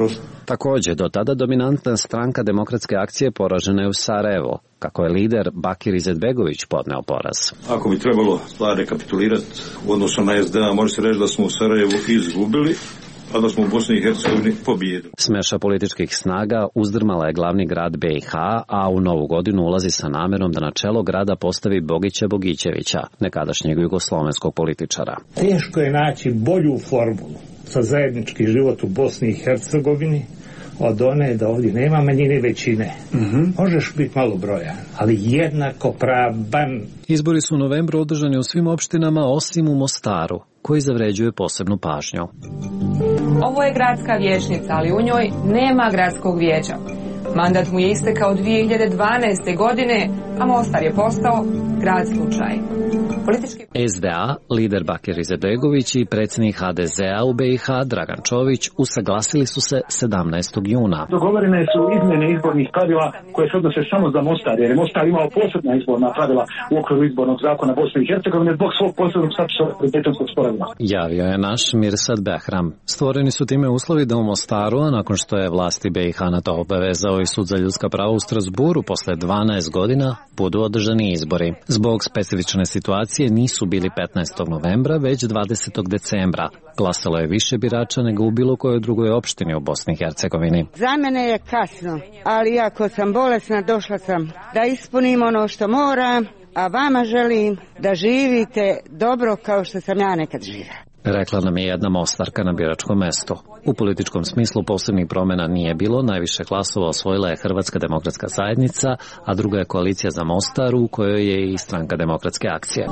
S24: Također, do tada dominantna stranka Demokratske akcije poražena je u Sarajevo, kako je lider Bakir Izetbegović podneo poraz.
S1: Ako bi trebalo stvar rekapitulirati u odnosu na es de a, može se reći da smo u Sarajevu izgubili, a da smo u Bosni i Hercegovini pobijedili.
S24: Smeša političkih snaga uzdrmala je glavni grad be i ha, a u novu godinu ulazi sa namerom da na čelo grada postavi Bogića Bogićevića, nekadašnjeg jugoslovenskog političara.
S4: Teško je naći bolju formulu za zajednički život u Bosni i Hercegovini od one da ovdje nema manjine većine. Mm-hmm. Možeš biti malo brojan, ali jednako pravan.
S24: Izbori su u novembru održani u svim opštinama osim u Mostaru, koji zavređuje posebnu pažnju.
S21: Ovo je gradska vijećnica, ali u njoj nema gradskog vijeća. Mandat mu je istekao dvije hiljade dvanaeste. godine, a Mostar je postao grad slučaj. Politički...
S24: es de a, lider Bakir Izetbegović i predsjednik ha de ze a u be i ha Dragan Čović usaglasili su se sedamnaestog juna.
S6: Dogovorene su izmjene izbornih pravila koje se odnose samo za Mostar, jer je Mostar imao posebna izborna pravila u okviru izbornog zakona Bosne i Hercegovine zbog svog posebnog statusa Dejtonskog sporazuma.
S24: Javio je naš Mirsad Behram. Stvoreni su time uslovi da u Mostaru, a nakon što je vlasti be i ha na to obavezao i Sud za ljudska prava u Strasburu posle dvanaest godina, budu održani izbori. Zbog specifične situacije nisu bili petnaestog novembra, već dvadesetog decembra. Glasalo je više birača nego u bilo kojoj drugoj opštini u Bosni i Hercegovini.
S9: Za mene je kasno, ali ako sam bolesna, došla sam da ispunim ono što moram, a vama želim da živite dobro kao što sam ja nekad živjela.
S24: Rekla nam je jedna Mostarka na biračkom mestu. U političkom smislu posebnih promjena nije bilo, najviše glasova osvojila je Hrvatska demokratska zajednica, a druga je koalicija za Mostar u kojoj je i stranka Demokratske akcije.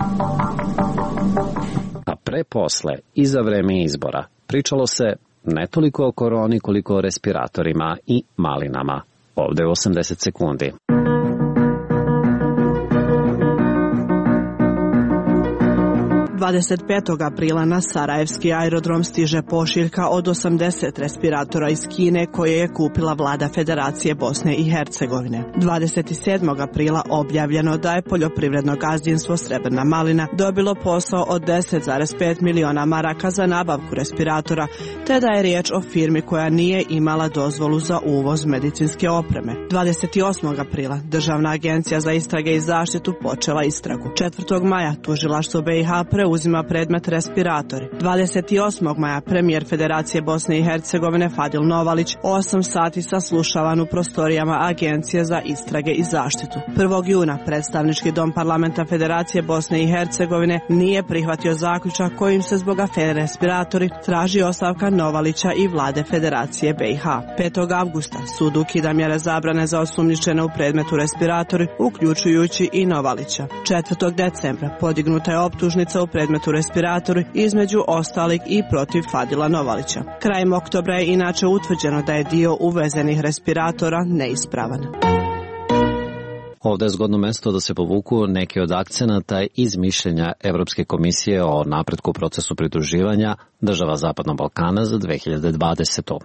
S24: A pre posle i za vreme izbora pričalo se ne toliko o koroni koliko o respiratorima i malinama. Ovde u osamdeset sekundi.
S5: dvadeset petog aprila na sarajevski aerodrom stiže pošiljka od osamdeset respiratora iz Kine koje je kupila vlada Federacije Bosne i Hercegovine. dvadeset sedmog aprila objavljeno da je poljoprivredno gazdinstvo Srebrna Malina dobilo posao od deset zarez pet miliona maraka za nabavku respiratora, te da je riječ o firmi koja nije imala dozvolu za uvoz medicinske opreme. dvadeset osmog aprila Državna agencija za istrage i zaštitu počela istragu. četvrtog maja tužilaštvo be i ha uzima predmet respiratori. dvadeset osmog maja premijer Federacije Bosne i Hercegovine Fadil Novalić osam sati saslušavan u prostorijama Agencije za istrage i zaštitu. prvog juna predstavnički dom parlamenta Federacije Bosne i Hercegovine nije prihvatio zaključak kojim se zbog afere respiratori traži ostavka Novalića i vlade Federacije be i ha. petog avgusta sud ukida mjere zabrane za osumnjičene u predmetu respiratori, uključujući i Novalića. četvrtog decembra podignuta je optužnica u predmetu respiratori, između ostalih i protiv Fadila Novalića. Krajem oktobra je inače utvrđeno da je dio uvezenih respiratora neispravan.
S24: Ovdje je zgodno mjesto da se povuku neki od akcenata iz mišljenja Evropske komisije o napretku u procesu pridruživanja država Zapadnog Balkana za dve hiljade dvadesetu.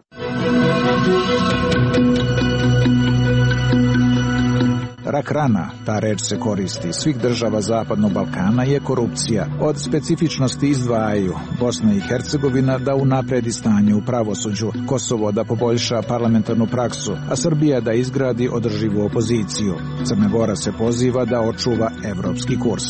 S14: Rak rana, ta reč se koristi svih država Zapadnog Balkana, je korupcija. Od specifičnosti izdvajaju Bosna i Hercegovina da unapredi stanje u pravosuđu, Kosovo da poboljša parlamentarnu praksu, a Srbija da izgradi održivu opoziciju. Crna Gora se poziva da očuva evropski kurs.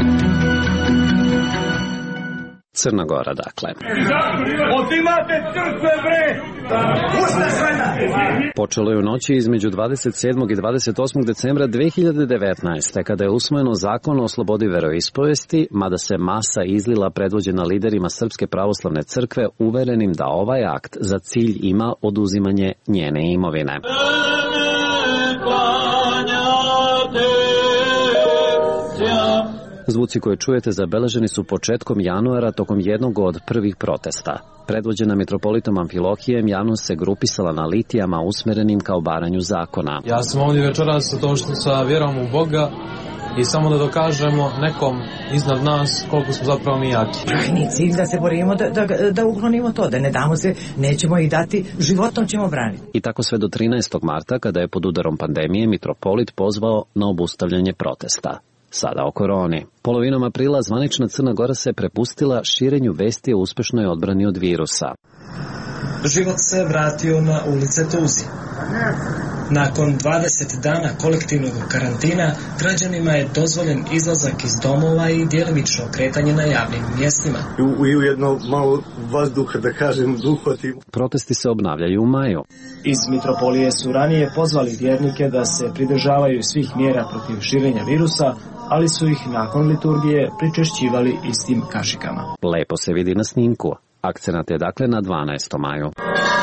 S24: Crna Gora, dakle.
S6: Otimate crkve, bre!
S24: Počelo je u noći između dvadeset sedmog i dvadeset osmog decembra dve hiljade devetnaeste. kada je usvojeno zakon o slobodi veroispovesti, mada se masa izlila predvođena liderima Srpske pravoslavne crkve uverenim da ovaj akt za cilj ima oduzimanje njene imovine. Zvuci koje čujete zabeleženi su početkom januara tokom jednog od prvih protesta. Predvođena mitropolitom Amfilohijem, javnost se grupisala na litijama usmerenim ka obaranju zakona.
S12: Ja sam ovdje večeras to što sa vjerom u Boga i samo da dokažemo nekom iznad nas koliko smo zapravo mi jaki.
S23: Krajnji cilj da se borimo da, da, da uklonimo to, da ne damo se, nećemo ih dati, životom ćemo braniti.
S24: I tako sve do trinaestog marta, kada je pod udarom pandemije mitropolit pozvao na obustavljanje protesta. Sada o koroni. Polovinom aprila zvanična Crna Gora se prepustila širenju vesti o uspešnoj odbrani od virusa.
S2: život se vratio na ulice Tuzije. Nakon dvadeset dana kolektivnog karantina, građanima je dozvoljen izlazak iz domova i djelimično kretanje na javnim mjestima.
S3: I u jedno malo vazduha, da kažem, duhotim.
S24: Protesti se obnavljaju u maju.
S2: Iz mitropolije su ranije pozvali vjernike da se pridržavaju svih mjera protiv širenja virusa, ali su ih nakon liturgije pričešćivali istim kašikama.
S24: Lepo se vidi na snimku. Akcenat je dakle na dvanaestom maju.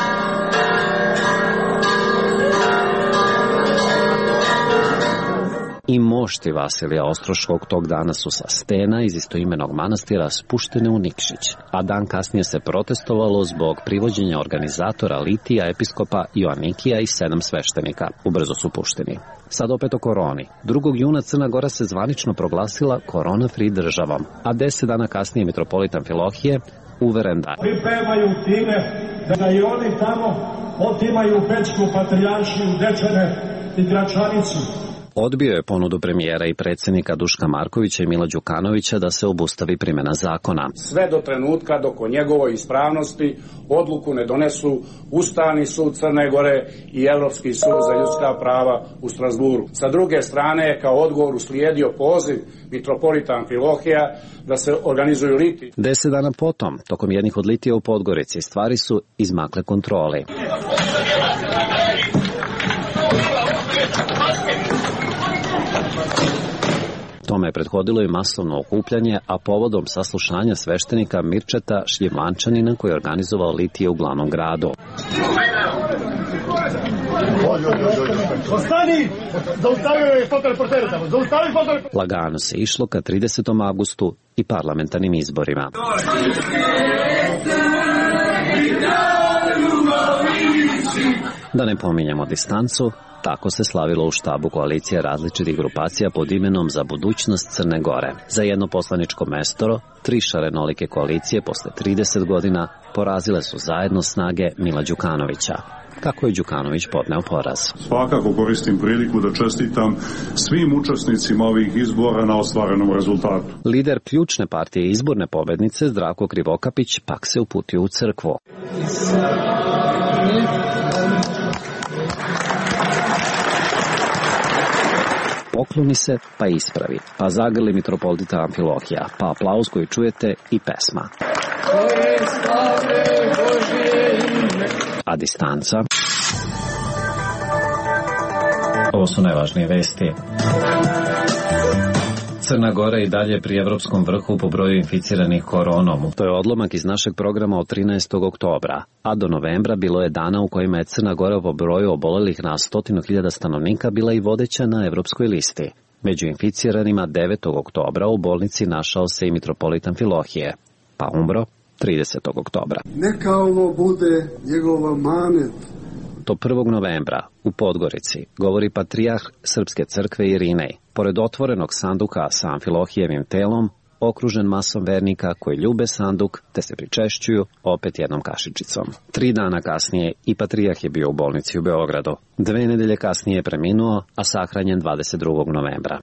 S24: I mošti Vasilija Ostroškog tog dana su sa stena iz istoimenog manastira spuštene u Nikšić, a dan kasnije se protestovalo zbog privođenja organizatora litija, episkopa Joanikija i sedam sveštenika. Ubrzo su pušteni. Sad opet o koroni. drugog juna Crna Gora se zvanično proglasila korona-free državom, a deset dana kasnije mitropolit Amfilohije uveren da
S10: pripremaju time da i oni tamo otimaju Pećku patrijaršiju, Dečane i Gračanicu.
S24: Odbio je ponudu premijera i predsjednika Duška Markovića i Mila Đukanovića da se obustavi primjena zakona.
S13: Sve do trenutka dok o njegovoj ispravnosti odluku ne donesu Ustavni sud Crne Gore i Evropski sud za ljudska prava u Strasburu. Sa druge strane, kao odgovor uslijedio poziv mitropolita Amfilohija da se organizuju litiji.
S24: Deset dana potom, tokom jednih od litija u Podgorici, stvari su izmakle kontroli. Tome je prethodilo i masovno okupljanje, a povodom saslušanja sveštenika Mirčeta Šljivančanina koji je organizovao litije u glavnom gradu. Lagano se išlo ka tridesetom avgustu i parlamentarnim izborima. Da ne pominjemo distancu, tako se slavilo u štabu koalicije različitih grupacija pod imenom Za budućnost Crne Gore. Za jedno poslaničko mestoro, tri šarenolike koalicije posle trideset godina porazile su zajedno snage Mila Đukanovića. Kako je Đukanović podneo poraz?
S15: Svakako koristim priliku da čestitam svim učesnicima ovih izbora na ostvarenom rezultatu.
S24: Lider ključne partije izborne pobednice Zdravko Krivokapić pak se uputio u crkvu. Pokloni se, pa ispravi, pa zagrli mitropolita Amfilohija, pa aplauz koji čujete i pesma. A distanca? Ovo su najvažnije vesti. Crna Gora i dalje pri evropskom vrhu po broju inficiranih koronom. To je odlomak iz našeg programa od trinaestog oktobra, a do novembra bilo je dana u kojima je Crna Gora po broju obolelih na stotinu hiljada stanovnika bila i vodeća na evropskoj listi. Među inficiranima devetog oktobra u bolnici našao se i mitropolit Amfilohije, pa umro tridesetog oktobra.
S25: Neka ovo bude njegova manet.
S24: Do prvog novembra u Podgorici govori patrijarh Srpske crkve Irinej. Pored otvorenog sanduka sa Amfilohijevim telom, okružen masom vernika koji ljube sanduk te se pričešćuju opet jednom kašičicom. Tri dana kasnije i patrijarh je bio u bolnici u Beogradu. Dve nedelje kasnije je preminuo, a sahranjen dvadeset drugog novembra.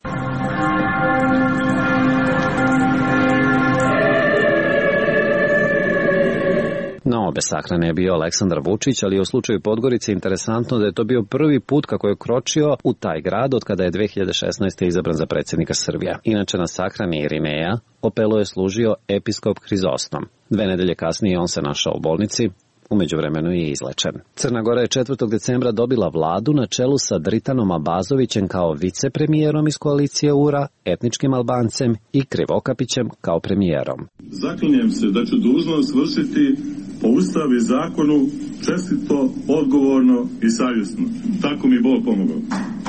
S24: Na obe sahrane je bio Aleksandar Vučić, ali u slučaju Podgorice interesantno da je to bio prvi put kako je kročio u taj grad od kada je dve hiljade šesnaeste. izabran za predsjednika Srbije. Inače na sahrani Irineja Opelo je služio episkop Hrizostom. Dve nedelje kasnije on se našao u bolnici, u međuvremenu je izlečen. Crna Gora je četvrtog decembra dobila vladu na čelu sa Dritanom Abazovićem kao vicepremijerom iz koalicije U R A, etničkim Albancem i Krivokapićem kao premijerom.
S15: Zaklinjem se da ću dužnost vršiti po Ustavu i zakonu čestito, odgovorno i savjesno. Tako mi Bog pomogao.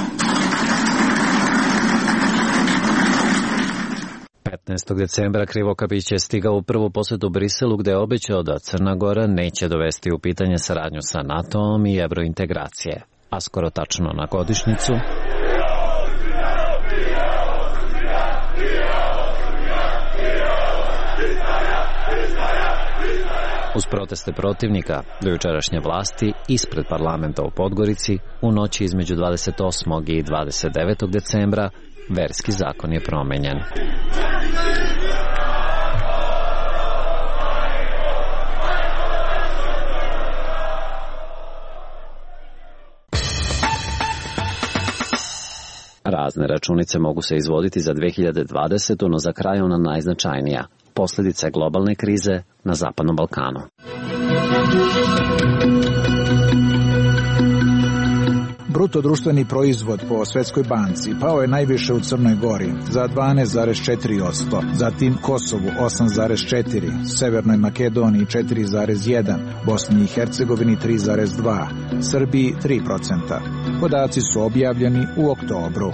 S24: petnaestog decembra Krivokapić je stigao u prvu posjetu Briselu gde je obećao da Crna Gora neće dovesti u pitanje saradnju sa NATO-om i evrointegracije, a skoro tačno na godišnjicu uz proteste protivnika do jučerašnje vlasti ispred parlamenta u Podgorici u noći između dvadeset osmog i dvadeset devetog decembra verski zakon je promenjen. Razne računice mogu se izvoditi za dve hiljade dvadesetu, no za kraj ona najznačajnija. Posljedice globalne krize na Zapadnom Balkanu.
S14: Bruto društveni proizvod po Svetskoj banci pao je najviše u Crnoj Gori za dvanaest zarez četiri posto, zatim Kosovu osam zarez četiri posto, Severnoj Makedoniji četiri zarez jedan posto, Bosni i Hercegovini tri zarez dva posto, Srbiji tri posto. Podaci su objavljeni u oktobru.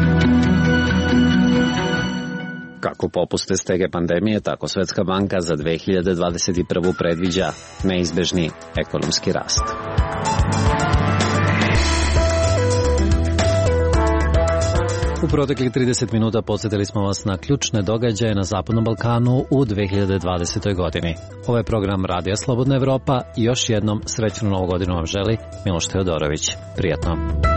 S24: Kako popuste stege pandemije, tako Svetska banka za dve hiljade dvadeset prvu predviđa neizbežni ekonomski rast. U proteklih trideset minuta podsjetili smo vas na ključne događaje na Zapadnom Balkanu u dve hiljade dvadesetoj godini. Ovo je program Radija Slobodna Evropa i još jednom srećnu novu godinu vam želi Miloš Teodorović. Prijatno.